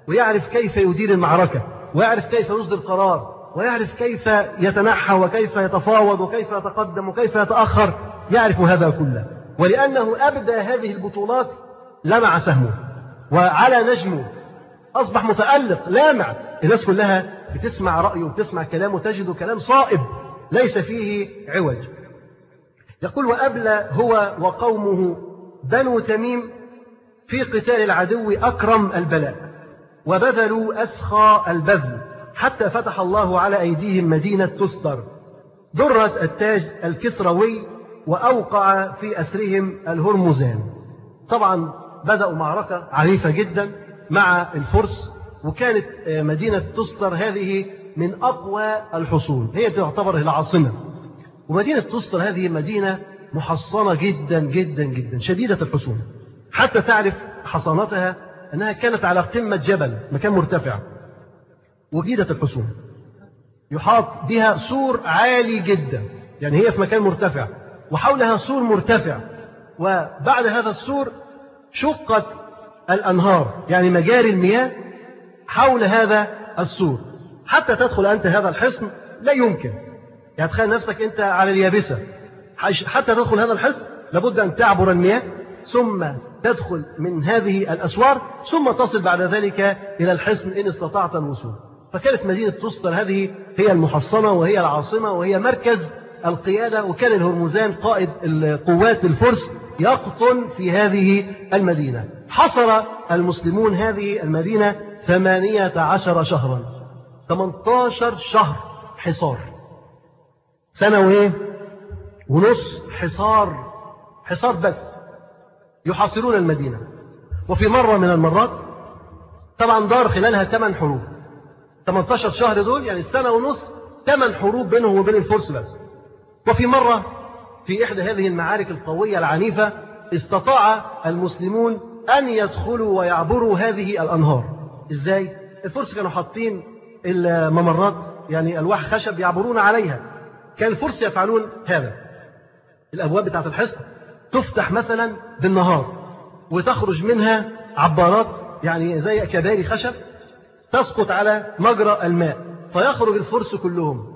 ويعرف كيف يدير المعركة، ويعرف كيف يصدر قرار، ويعرف كيف يتنحى وكيف يتفاوض وكيف يتقدم وكيف يتأخر، يعرف هذا كله. ولأنه أبدى هذه البطولات لمع سهمه وعلى نجمه، أصبح متألق لامع، الناس كلها بتسمع رأيه وبتسمع كلامه، تجد كلام صائب ليس فيه عوج. يقول: وأبلى هو وقومه بنو تميم في قتال العدو أكرم البلاء، وبذلوا أسخى البذل، حتى فتح الله على أيديهم مدينة تستر درة التاج الكسروي، وأوقع في أسرهم الهرمزان. طبعا بدأوا معركة عنيفة جدا مع الفرس، وكانت مدينة تستر هذه من أقوى الحصون، هي تعتبر العاصمة. ومدينة تستر هذه مدينة محصنة جدا جدا جدا، شديدة الحصون، حتى تعرف حصانتها أنها كانت على قمة جبل، مكان مرتفع، وجيدة الحصون، يحاط بها سور عالي جدا، يعني هي في مكان مرتفع وحولها سور مرتفع، وبعد هذا السور شقت الأنهار، يعني مجاري المياه حول هذا السور. حتى تدخل أنت هذا الحصن لا يمكن، يعني تخيل نفسك أنت على اليابسة، حتى تدخل هذا الحصن لابد أن تعبر المياه، ثم تدخل من هذه الأسوار، ثم تصل بعد ذلك إلى الحصن إن استطعت الوصول. فكانت مدينة تستر هذه هي المحصنة وهي العاصمة وهي مركز القيادة، وكان الهرمزان قائد القوات الفرس يقطن في هذه المدينة. حصر المسلمون هذه المدينة ثمانية عشر شهرا، ثمانية عشر شهر حصار، سنة وإيه ونص حصار، حصار بس، يحاصرون المدينة. وفي مرة من المرات طبعا دار خلالها ثمان حروب، ثمانية عشر شهر دول يعني السنة ونص، ثمان حروب بينهم وبين الفرس بس. وفي مرة في إحدى هذه المعارك القوية العنيفة استطاع المسلمون أن يدخلوا ويعبروا هذه الأنهار. إزاي؟ الفرس كانوا حاطين الممرات، يعني ألواح خشب يعبرون عليها. كان الفرس يفعلون هذا، الأبواب بتاعت الحصن تفتح مثلا بالنهار وتخرج منها عبارات، يعني زي كباري خشب تسقط على مجرى الماء، فيخرج الفرس كلهم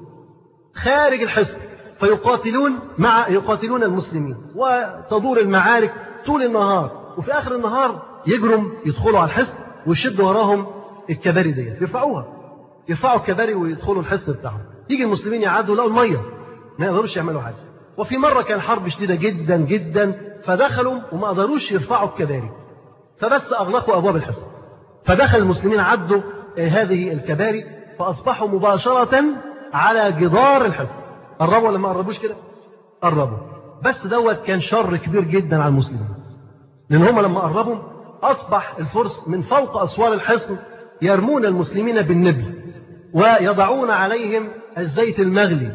خارج الحصن فيقاتلون مع يقاتلون المسلمين، وتدور المعارك طول النهار، وفي آخر النهار يجرم يدخلوا على الحصن ويشدوا وراهم الكباري دي، يرفعوها، يرفعوا الكباري ويدخلوا الحصن بتاعهم. يجي المسلمين يعدوا لقوا المية، ما يقدروش يعملوا حاجة. وفي مرة كان حرب شديدة جدا جدا، فدخلوا وما قدروش يرفعوا الكباري، فبس أغلقوا أبواب الحصن، فدخل المسلمين عدوا هذه الكباري، فأصبحوا مباشرة على جدار الحصن. قربوا ولا ما قربوش كده؟ قربوا، بس دوت كان شر كبير جدا على المسلمين، لأن هم لما قربوا أصبح الفرس من فوق أسوار الحصن يرمون المسلمين بالنبل، ويضعون عليهم الزيت المغلي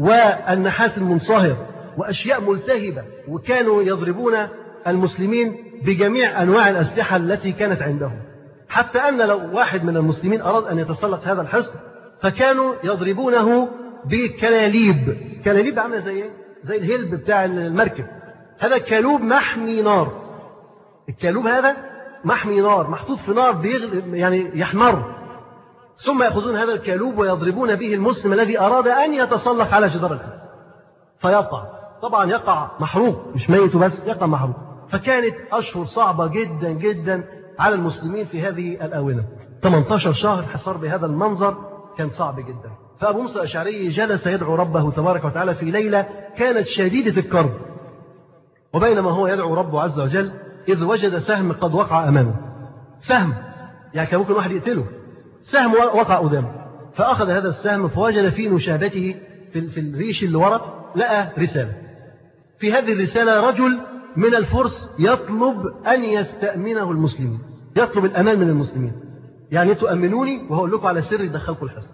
والنحاس المنصهر وأشياء ملتهبة، وكانوا يضربون المسلمين بجميع أنواع الأسلحة التي كانت عندهم، حتى أن لو واحد من المسلمين أراد أن يتسلق هذا الحصن فكانوا يضربونه بكلاليب. كلاليب عامله زي ايه؟ زي الهلب بتاع المركب. هذا كالوب محمي نار، الكالوب هذا محمي نار، محطوط في نار بيغلب يعني يحمر، ثم يأخذون هذا الكالوب ويضربون به المسلم الذي أراد أن يتسلق على جدار الحصن فيقع. طبعا يقع محروق، مش ميت بس، يقع محروق. فكانت أشهر صعبة جدا جدا على المسلمين في هذه الآونة. ثمانية عشر شهر حصار بهذا المنظر كان صعب جدا. فأبو موسى الأشعري جلس يدعو ربه تبارك وتعالى في ليلة كانت شديدة الكرب، وبينما هو يدعو ربه عز وجل إذ وجد سهم قد وقع أمامه. سهم يعني كان ممكن واحد يقتله، سهم وقع قدامه، فأخذ هذا السهم فوجد في نشابته في, في الريش اللي وراء لقى رسالة. في هذه الرسالة رجل من الفرس يطلب أن يستأمنه المسلمين، يطلب الأمان من المسلمين، يعني تؤمنوني وهقول لكم على سر يدخلكم الحصن.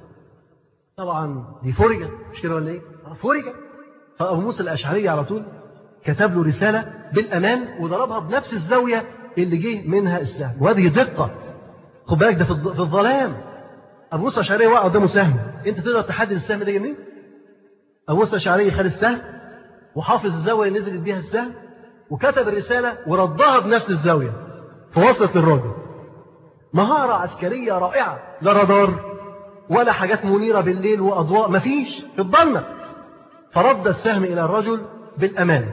طبعا دي فرجة، مش كده ولا ايه؟ فرجة. فأبو موسى الأشعري على طول كتب له رسالة بالأمان وضربها بنفس الزاوية اللي جه منها السهم، وهذه دقة. خد بالك ده في الظلام. أبو موسى الأشعري وقع قدامه سهم، أنت تقدر تحدد السهم ده منين؟ أبو موسى الأشعري خد السهم وحافظ الزاوية اللي نزلت بيها السهم، وكتب الرسالة وردها بنفس الزاوية، فوصلت للراجل. مهارة عسكرية رائعة، لا رادار ولا حاجات منيرة بالليل وأضواء، مفيش، في الضلمة. فرد السهم إلى الرجل بالأمان.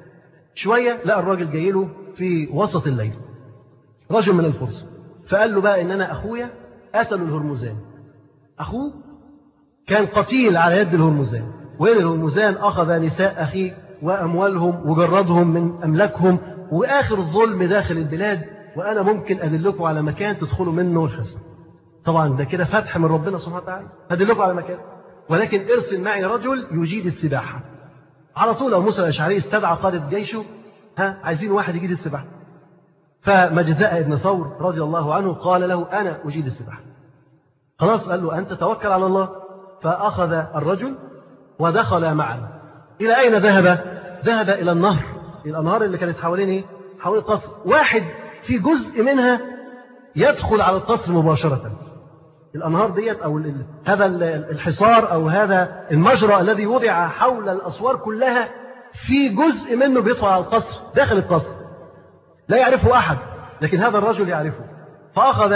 شوية لقى الراجل جاي له في وسط الليل، رجل من الفرس، فقال له بقى إن أنا أخويا قتلوا الهرمزان. أخوه كان قتيل على يد الهرمزان، وإن الهرمزان أخذ نساء أخيه وأموالهم وجردهم من أملاكهم، وآخر الظلم داخل البلاد، وأنا ممكن أدلكم على مكان تدخلوا منه الحصن. طبعا ده كده فتح من ربنا سبحانه وتعالى، أدلكم على مكان، ولكن ارسل معي رجل يجيد السباحة. على طول أبو موسى الأشعري استدعى قادة جيشه، ها عايزين واحد يجيد السباحة. فمجزاء ابن ثور رضي الله عنه قال له أنا أجيد السباحة. خلاص، قال له أنت توكل على الله. فأخذ الرجل ودخل معه. إلى أين ذهب؟ ذهب إلى النهر، الأنهار اللي كانت حوالين إيه؟ حوالين القصر. واحد في جزء منها يدخل على القصر مباشرة. الأنهار ديت أو هذا الحصار أو هذا المجرى الذي وضع حول الأسوار كلها، في جزء منه بيدخل على القصر، داخل القصر لا يعرفه أحد، لكن هذا الرجل يعرفه. فأخذ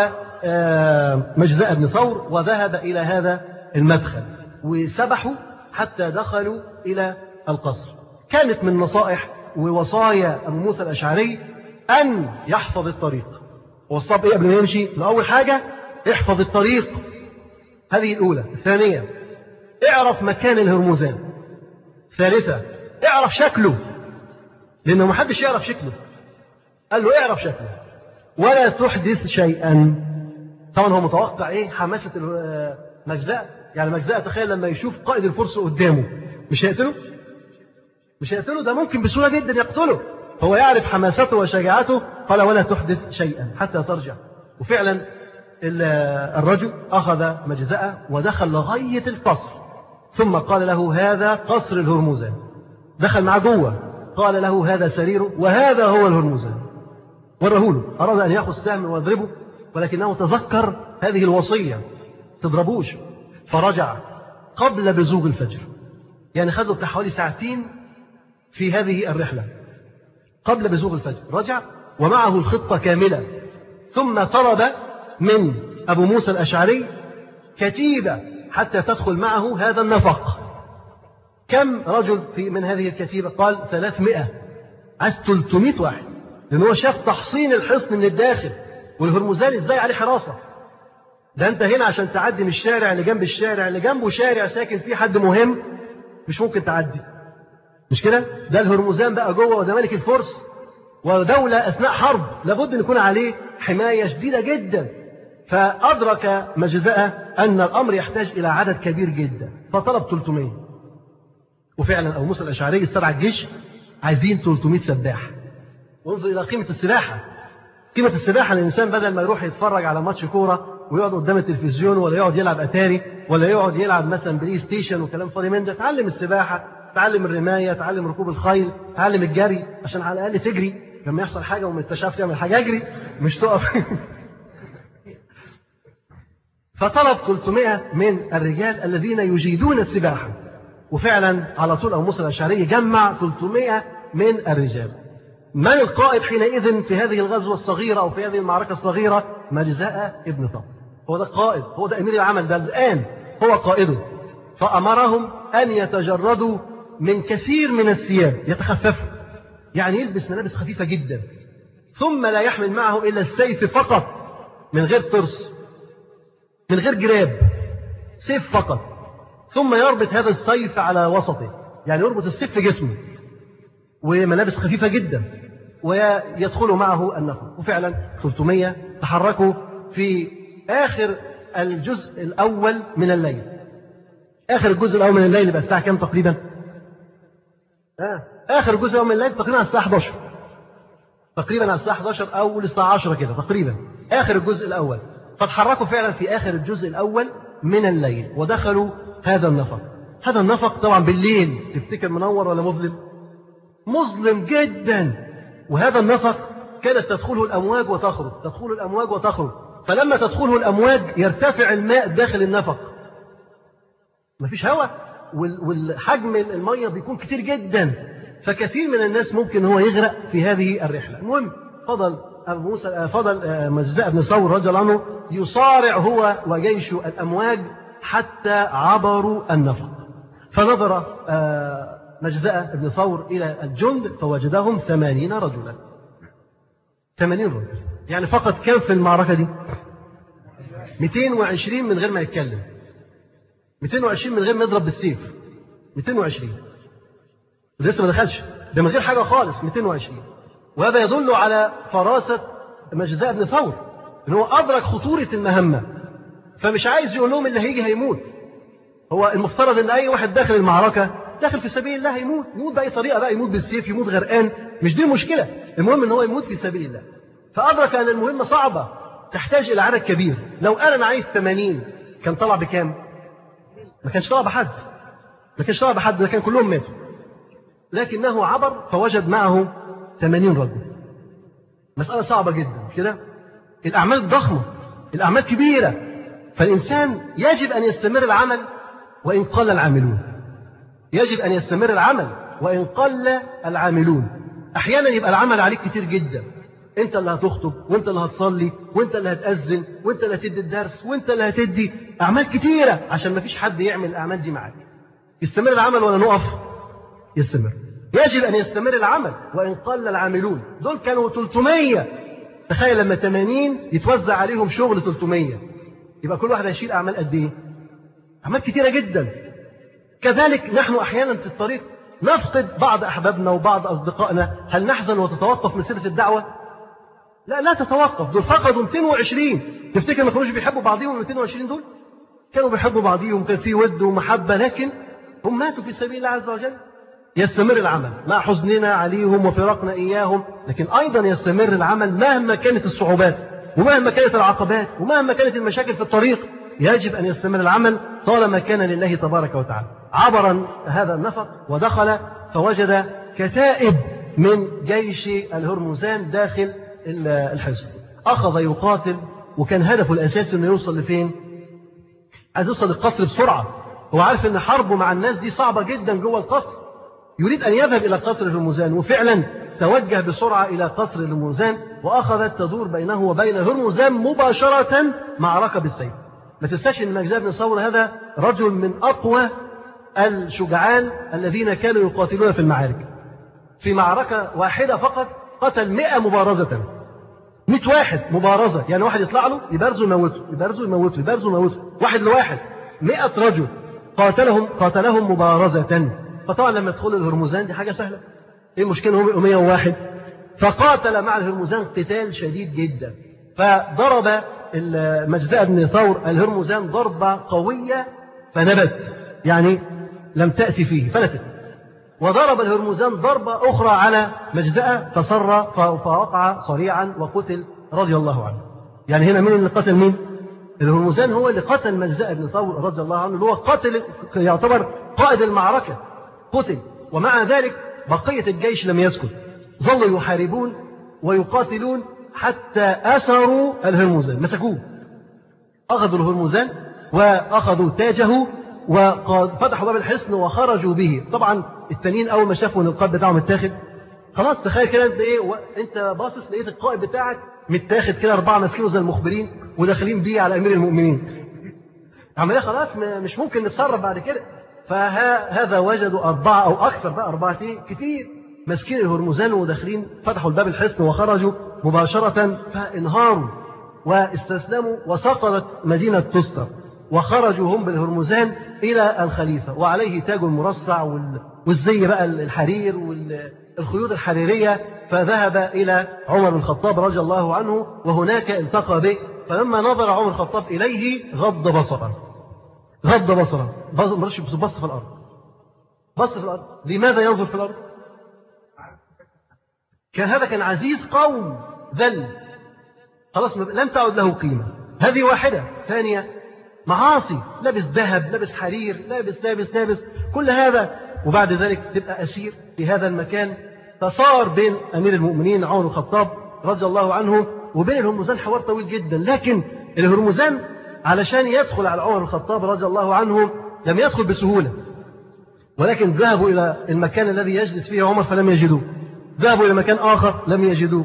مجزاء بن ثور وذهب إلى هذا المدخل وسبحوا حتى دخلوا إلى القصر. كانت من نصائح ووصايا أبو موسى الأشعري أن يحفظ الطريق. وصاب إيه قبل ما يمشي؟ أول حاجة احفظ الطريق، هذه الأولى. الثانية اعرف مكان الهرمزان. ثالثة اعرف شكله، لأنه ما حدش يعرف شكله. قال له اعرف شكله ولا تحدث شيئا. طبعا هو متوقع ايه؟ حماسة مجزاء. يعني مجزاء تخيل لما يشوف قائد الفرس قدامه، مش هيقتله؟ مش هيقتله، ده ممكن بسهولة جدا يقتله. هو يعرف حماسته وشجاعته. قال ولا تحدث شيئا حتى ترجع. وفعلا الرجل أخذ مجزاء ودخل لغاية القصر، ثم قال له هذا قصر الهرمزان. دخل معه جوه، قال له هذا سريره وهذا هو الهرمزان. ورهوله، أراد أن يأخذ سهم ويضربه، ولكنه تذكر هذه الوصية، تضربوش. فرجع قبل بزوغ الفجر، يعني خذوا بتاع حوالي ساعتين في هذه الرحلة. قبل بزوغ الفجر رجع ومعه الخطة كاملة. ثم طلب من أبو موسى الأشعري كتيبة حتى تدخل معه هذا النفق. كم رجل في من هذه الكتيبة؟ قال ثلاثمائة. عايز ثلاثمائة واحد، لأن هو شاف تحصين الحصن من الداخل، والهرمزان إزاي عليه حراسة. ده أنت هنا عشان تعدي من الشارع اللي جنب الشارع اللي جنبه شارع ساكن فيه حد مهم، مش ممكن تعدي، مش كده؟ ده الهرمزان بقى جوه، وده ملك الفرس ودولة أثناء حرب، لابد أن يكون عليه حماية شديدة جدا. فأدرك مجزاء أن الأمر يحتاج إلى عدد كبير جدا، فطلب ثلاثمائة. وفعلا أبو موسى الأشعري استدعى الجيش، عايزين ثلاثمائة سباح. وانظر إلى قيمة السباحة. قيمة السباحة، الإنسان بدل ما يروح يتفرج على ماتش كورة ويقعد قدام التلفزيون، ولا يقعد يلعب أتاري، ولا يقعد يلعب مثلا بلاي ستيشن وكلام فاضي من ده، تعلم السباحة، تعلم الرماية، تعلم ركوب الخيل، تعلم الجري، عشان على الأقل تجري لما يحصل حاجة وما انتش عارف تعمل حاجة، اجري مش تقف. فطلب ثلاثمائة من الرجال الذين يجيدون السباحة. وفعلا على طول أبو موسى الأشعري جمع ثلاثمائة من الرجال. من القائد حينئذ في هذه الغزوة الصغيرة أو في هذه المعركة الصغيرة؟ مجزاء ابن ثور. هو ده القائد، هو ده أمير العمل، ده الآن هو قائده. فأمرهم أن يتجردوا من كثير من الثياب، يتخففوا، يعني يلبس ملابس خفيفة جدا، ثم لا يحمل معه إلا السيف فقط، من غير ترس، من غير جراب، سيف فقط. ثم يربط هذا السيف على وسطه، يعني يربط السيف في جسمه، وملابس خفيفة جدا، ويدخلوا معه النفق. وفعلا ثلاثمائة تحركوا في آخر الجزء الأول من الليل. آخر الجزء الأول من الليل يبقى الساعة كام تقريبا؟ آه. آخر الجزء الأول من الليل تقريبا على الساعة إحدى عشر، تقريبا على الساعة إحدى عشر أو للساعة عشرة كده تقريبا، آخر الجزء الأول. فتحركوا فعلا في آخر الجزء الأول من الليل ودخلوا هذا النفق. هذا النفق طبعا بالليل تفتكر منور ولا مظلم؟ مظلم جدا. وهذا النفق كانت تدخله الأمواج وتخرج، تدخله الأمواج وتخرج. فلما تدخله الأمواج يرتفع الماء داخل النفق، مفيش هواء، والحجم المية بيكون كتير جدا، فكثير من الناس ممكن هو يغرق في هذه الرحلة. المهم فضل أبو موسى فضل مجزاء بن ثور رضي الله عنه يصارع هو وجيش الأمواج حتى عبروا النفق. فنظر مجزاء بن ثور إلى الجند فوجدهم ثمانين رجلا. ثمانين رجل يعني فقط كم في المعركة دي؟ مئتين وعشرين من غير ما يتكلم، مئتين وعشرين من غير ما يضرب بالسيف، مئتين وعشرين لسه ما دخلش، ده من غير حاجة خالص مئتين وعشرين. وهذا يدل على فراسة مجزاء بن ثور إن هو أدرك خطورة المهمة، فمش عايز يقول لهم اللي هيجي هيموت. هو المفترض إن أي واحد داخل المعركة داخل في سبيل الله هيموت، يموت بأي طريقة بقى، يموت بالسيف، يموت غرقان، مش دي المشكلة، المهم إن هو يموت في سبيل الله. فأدرك أن المهمة صعبة تحتاج إلى عدد كبير. لو قال أنا عايز ثمانين كان طلع بكام؟ ما كانش طلع بحد، ما كانش طلع بحد، ده كان كلهم ماتوا. لكنه عبر فوجد معه ثمانين رجل. مسألة صعبة جدا كده. الأعمال ضخمة، الأعمال كبيرة، فالإنسان يجب أن يستمر العمل وإن قل العاملون. يجب أن يستمر العمل وإن قل العاملون. أحيانا يبقى العمل عليك كتير جدا، أنت اللي هتخطب وأنت اللي هتصلي وأنت اللي هتأذن وأنت اللي هتدي الدرس وأنت اللي هتدي أعمال كتيرة عشان ما فيش حد يعمل الأعمال دي معاك. يستمر العمل ولا نقف؟ يستمر. يجب أن يستمر العمل وإن قل العاملون. دول كانوا ثلاثمية، تخيل لما ثمانين يتوزع عليهم شغل ثلاثمية، يبقى كل واحد هيشيل أعمال قد إيه؟ أعمال كتيرة جدا. كذلك نحن أحيانا في الطريق نفقد بعض أحبابنا وبعض أصدقائنا، هل نحزن وتتوقف مسيرة الدعوة؟ لا لا تتوقف. دول فقدوا مئتين وعشرين، تفتكر ما كانوش بيحبوا بعضهم ال مئتين وعشرين دول؟ كانوا بيحبوا بعضهم، كان في ود ومحبة، لكن هم ماتوا في سبيل الله عز وجل. يستمر العمل مع حزننا عليهم وفراقنا إياهم، لكن أيضا يستمر العمل مهما كانت الصعوبات ومهما كانت العقبات ومهما كانت المشاكل في الطريق. يجب أن يستمر العمل طالما كان لله تبارك وتعالى. عبر هذا النفق ودخل فوجد كتائب من جيش الهرمزان داخل الحصن. أخذ يقاتل، وكان هدفه الأساسي أنه يوصل لفين؟ عايز يوصل للقصر بسرعة. هو عارف أن حربه مع الناس دي صعبة جدا جوه القصر، يريد أن يذهب إلى قصر الهرمزان. وفعلا توجه بسرعة إلى قصر الهرمزان، وأخذت تدور بينه وبين الهرمزان مباشرة معركة بالسيف. ما تنساش أن مجزاء بن ثور هذا رجل من أقوى الشجعان الذين كانوا يقاتلون في المعارك. في معركة واحدة فقط قتل مئة مبارزة، مئة واحد مبارزة، يعني واحد يطلع له يبارزه يموته يبارزه يموته يبارزه يموته، واحد لواحد، مئة رجل قاتلهم قاتلهم مبارزة. فطبعا لما يدخلوا الهرمزان دي حاجة سهلة، ايه المشكلة؟ هم مئة وواحد. فقاتل مع الهرمزان قتال شديد جدا، فضرب مجزاء بن ثور الهرمزان ضربة قوية فنبت، يعني لم تأتي فيه فلتت. وضرب الهرمزان ضربة أخرى على مجزاء فصر فوقع صريعا وقتل رضي الله عنه. يعني هنا مين اللي قتل مين؟ الهرمزان هو اللي قتل مجزاء بن ثور رضي الله عنه، اللي هو قتل يعتبر قائد المعركة، قتل. ومع ذلك بقية الجيش لم يسكت، ظلوا يحاربون ويقاتلون حتى أسروا الهرمزان، مسكوه، أخذوا الهرمزان وأخذوا تاجه وفتحوا باب الحصن وخرجوا به. طبعا التانيين أول ما شافوا أن القائد بتاعهم متاخد، خلاص تخيل كده أنت إيه، وأنت باصص لقيت القائد بتاعك متاخد كده، أربعة ماسكينه زي المخبرين وداخلين بيه على أمير المؤمنين. عملية خلاص مش ممكن نتصرف بعد كده. فهذا وجدوا أربعة أو أكثر بقى، أربعة كتير ماسكين الهرمزان وداخلين، فتحوا الباب الحصن وخرجوا مباشرة، فانهاروا واستسلموا وسقطت مدينة تستر، وخرجوا هم بالهرمزان إلى الخليفة وعليه تاج المرصع والزي بقى الحرير والخيوط الحريرية. فذهب إلى عمر بن الخطاب رضي الله عنه وهناك التقى به، فلما نظر عمر الخطاب إليه غض بصره غض بصره بص, بص في الأرض بص في الأرض. لماذا ينظر في الأرض؟ كان هذا كان عزيز قوم ذل، خلاص لم تعد له قيمة. هذه واحدة. ثانية معاصي، لابس ذهب، لابس حرير، لابس لابس لابس كل هذا، وبعد ذلك تبقى أسير في هذا المكان. فصار بين أمير المؤمنين عمر بن الخطاب رضي الله عنه وبين الهرمزان حوار طويل جدا. لكن الهرمزان علشان يدخل على عمر بن الخطاب رضي الله عنه لم يدخل بسهولة، ولكن ذهبوا إلى المكان الذي يجلس فيه عمر فلم يجدوه، ذهبوا إلى مكان آخر لم يجدوه،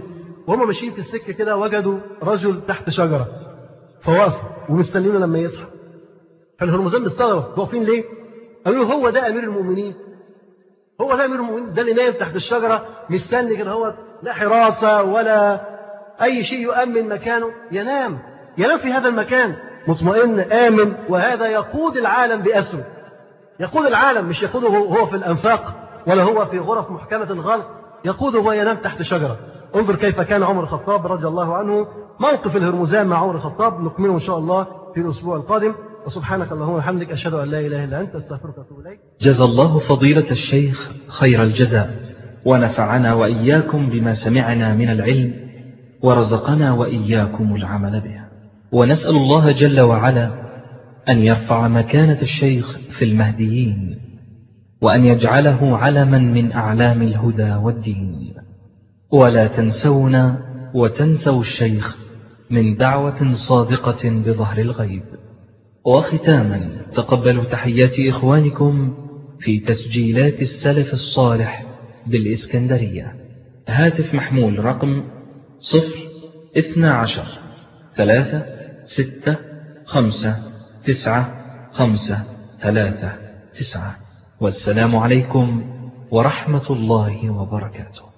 وهم ماشيين في السكة كده وجدوا رجل تحت شجرة فوقفوا ومستنينه لما يصحى. فالهرمزان مستغرب واقفين ليه؟ قالوا له هو ده أمير المؤمنين، هو ده أمير المؤمنين، ده اللي نايم تحت الشجرة مستني كده، هو لا حراسة ولا أي شيء يؤمن مكانه، ينام ينام في هذا المكان مطمئن آمن، وهذا يقود العالم بأسره، يقود العالم، مش يقوده هو في الأنفاق ولا هو في غرف محكمة الغلق، يقوده وهو ينام تحت شجرة. انظر كيف كان عمر الخطاب رضي الله عنه. موقف الهرمزان مع عمر الخطاب نكمله إن شاء الله في الأسبوع القادم. وسبحانك اللهم وبحمدك أشهد أن لا إله إلا أنت أستغفرك وأتوب إليك. جزا الله فضيلة الشيخ خير الجزاء، ونفعنا وإياكم بما سمعنا من العلم، ورزقنا وإياكم العمل به. ونسأل الله جل وعلا أن يرفع مكانة الشيخ في المهديين، وأن يجعله علما من أعلام الهدى والدين. ولا تنسونا وتنسوا الشيخ من دعوة صادقة بظهر الغيب. وختاما تقبلوا تحيات إخوانكم في تسجيلات السلف الصالح بالإسكندرية. هاتف محمول رقم صفر اثنى عشر ثلاثة ستة خمسة تسعة خمسة ثلاثة تسعة. والسلام عليكم ورحمة الله وبركاته.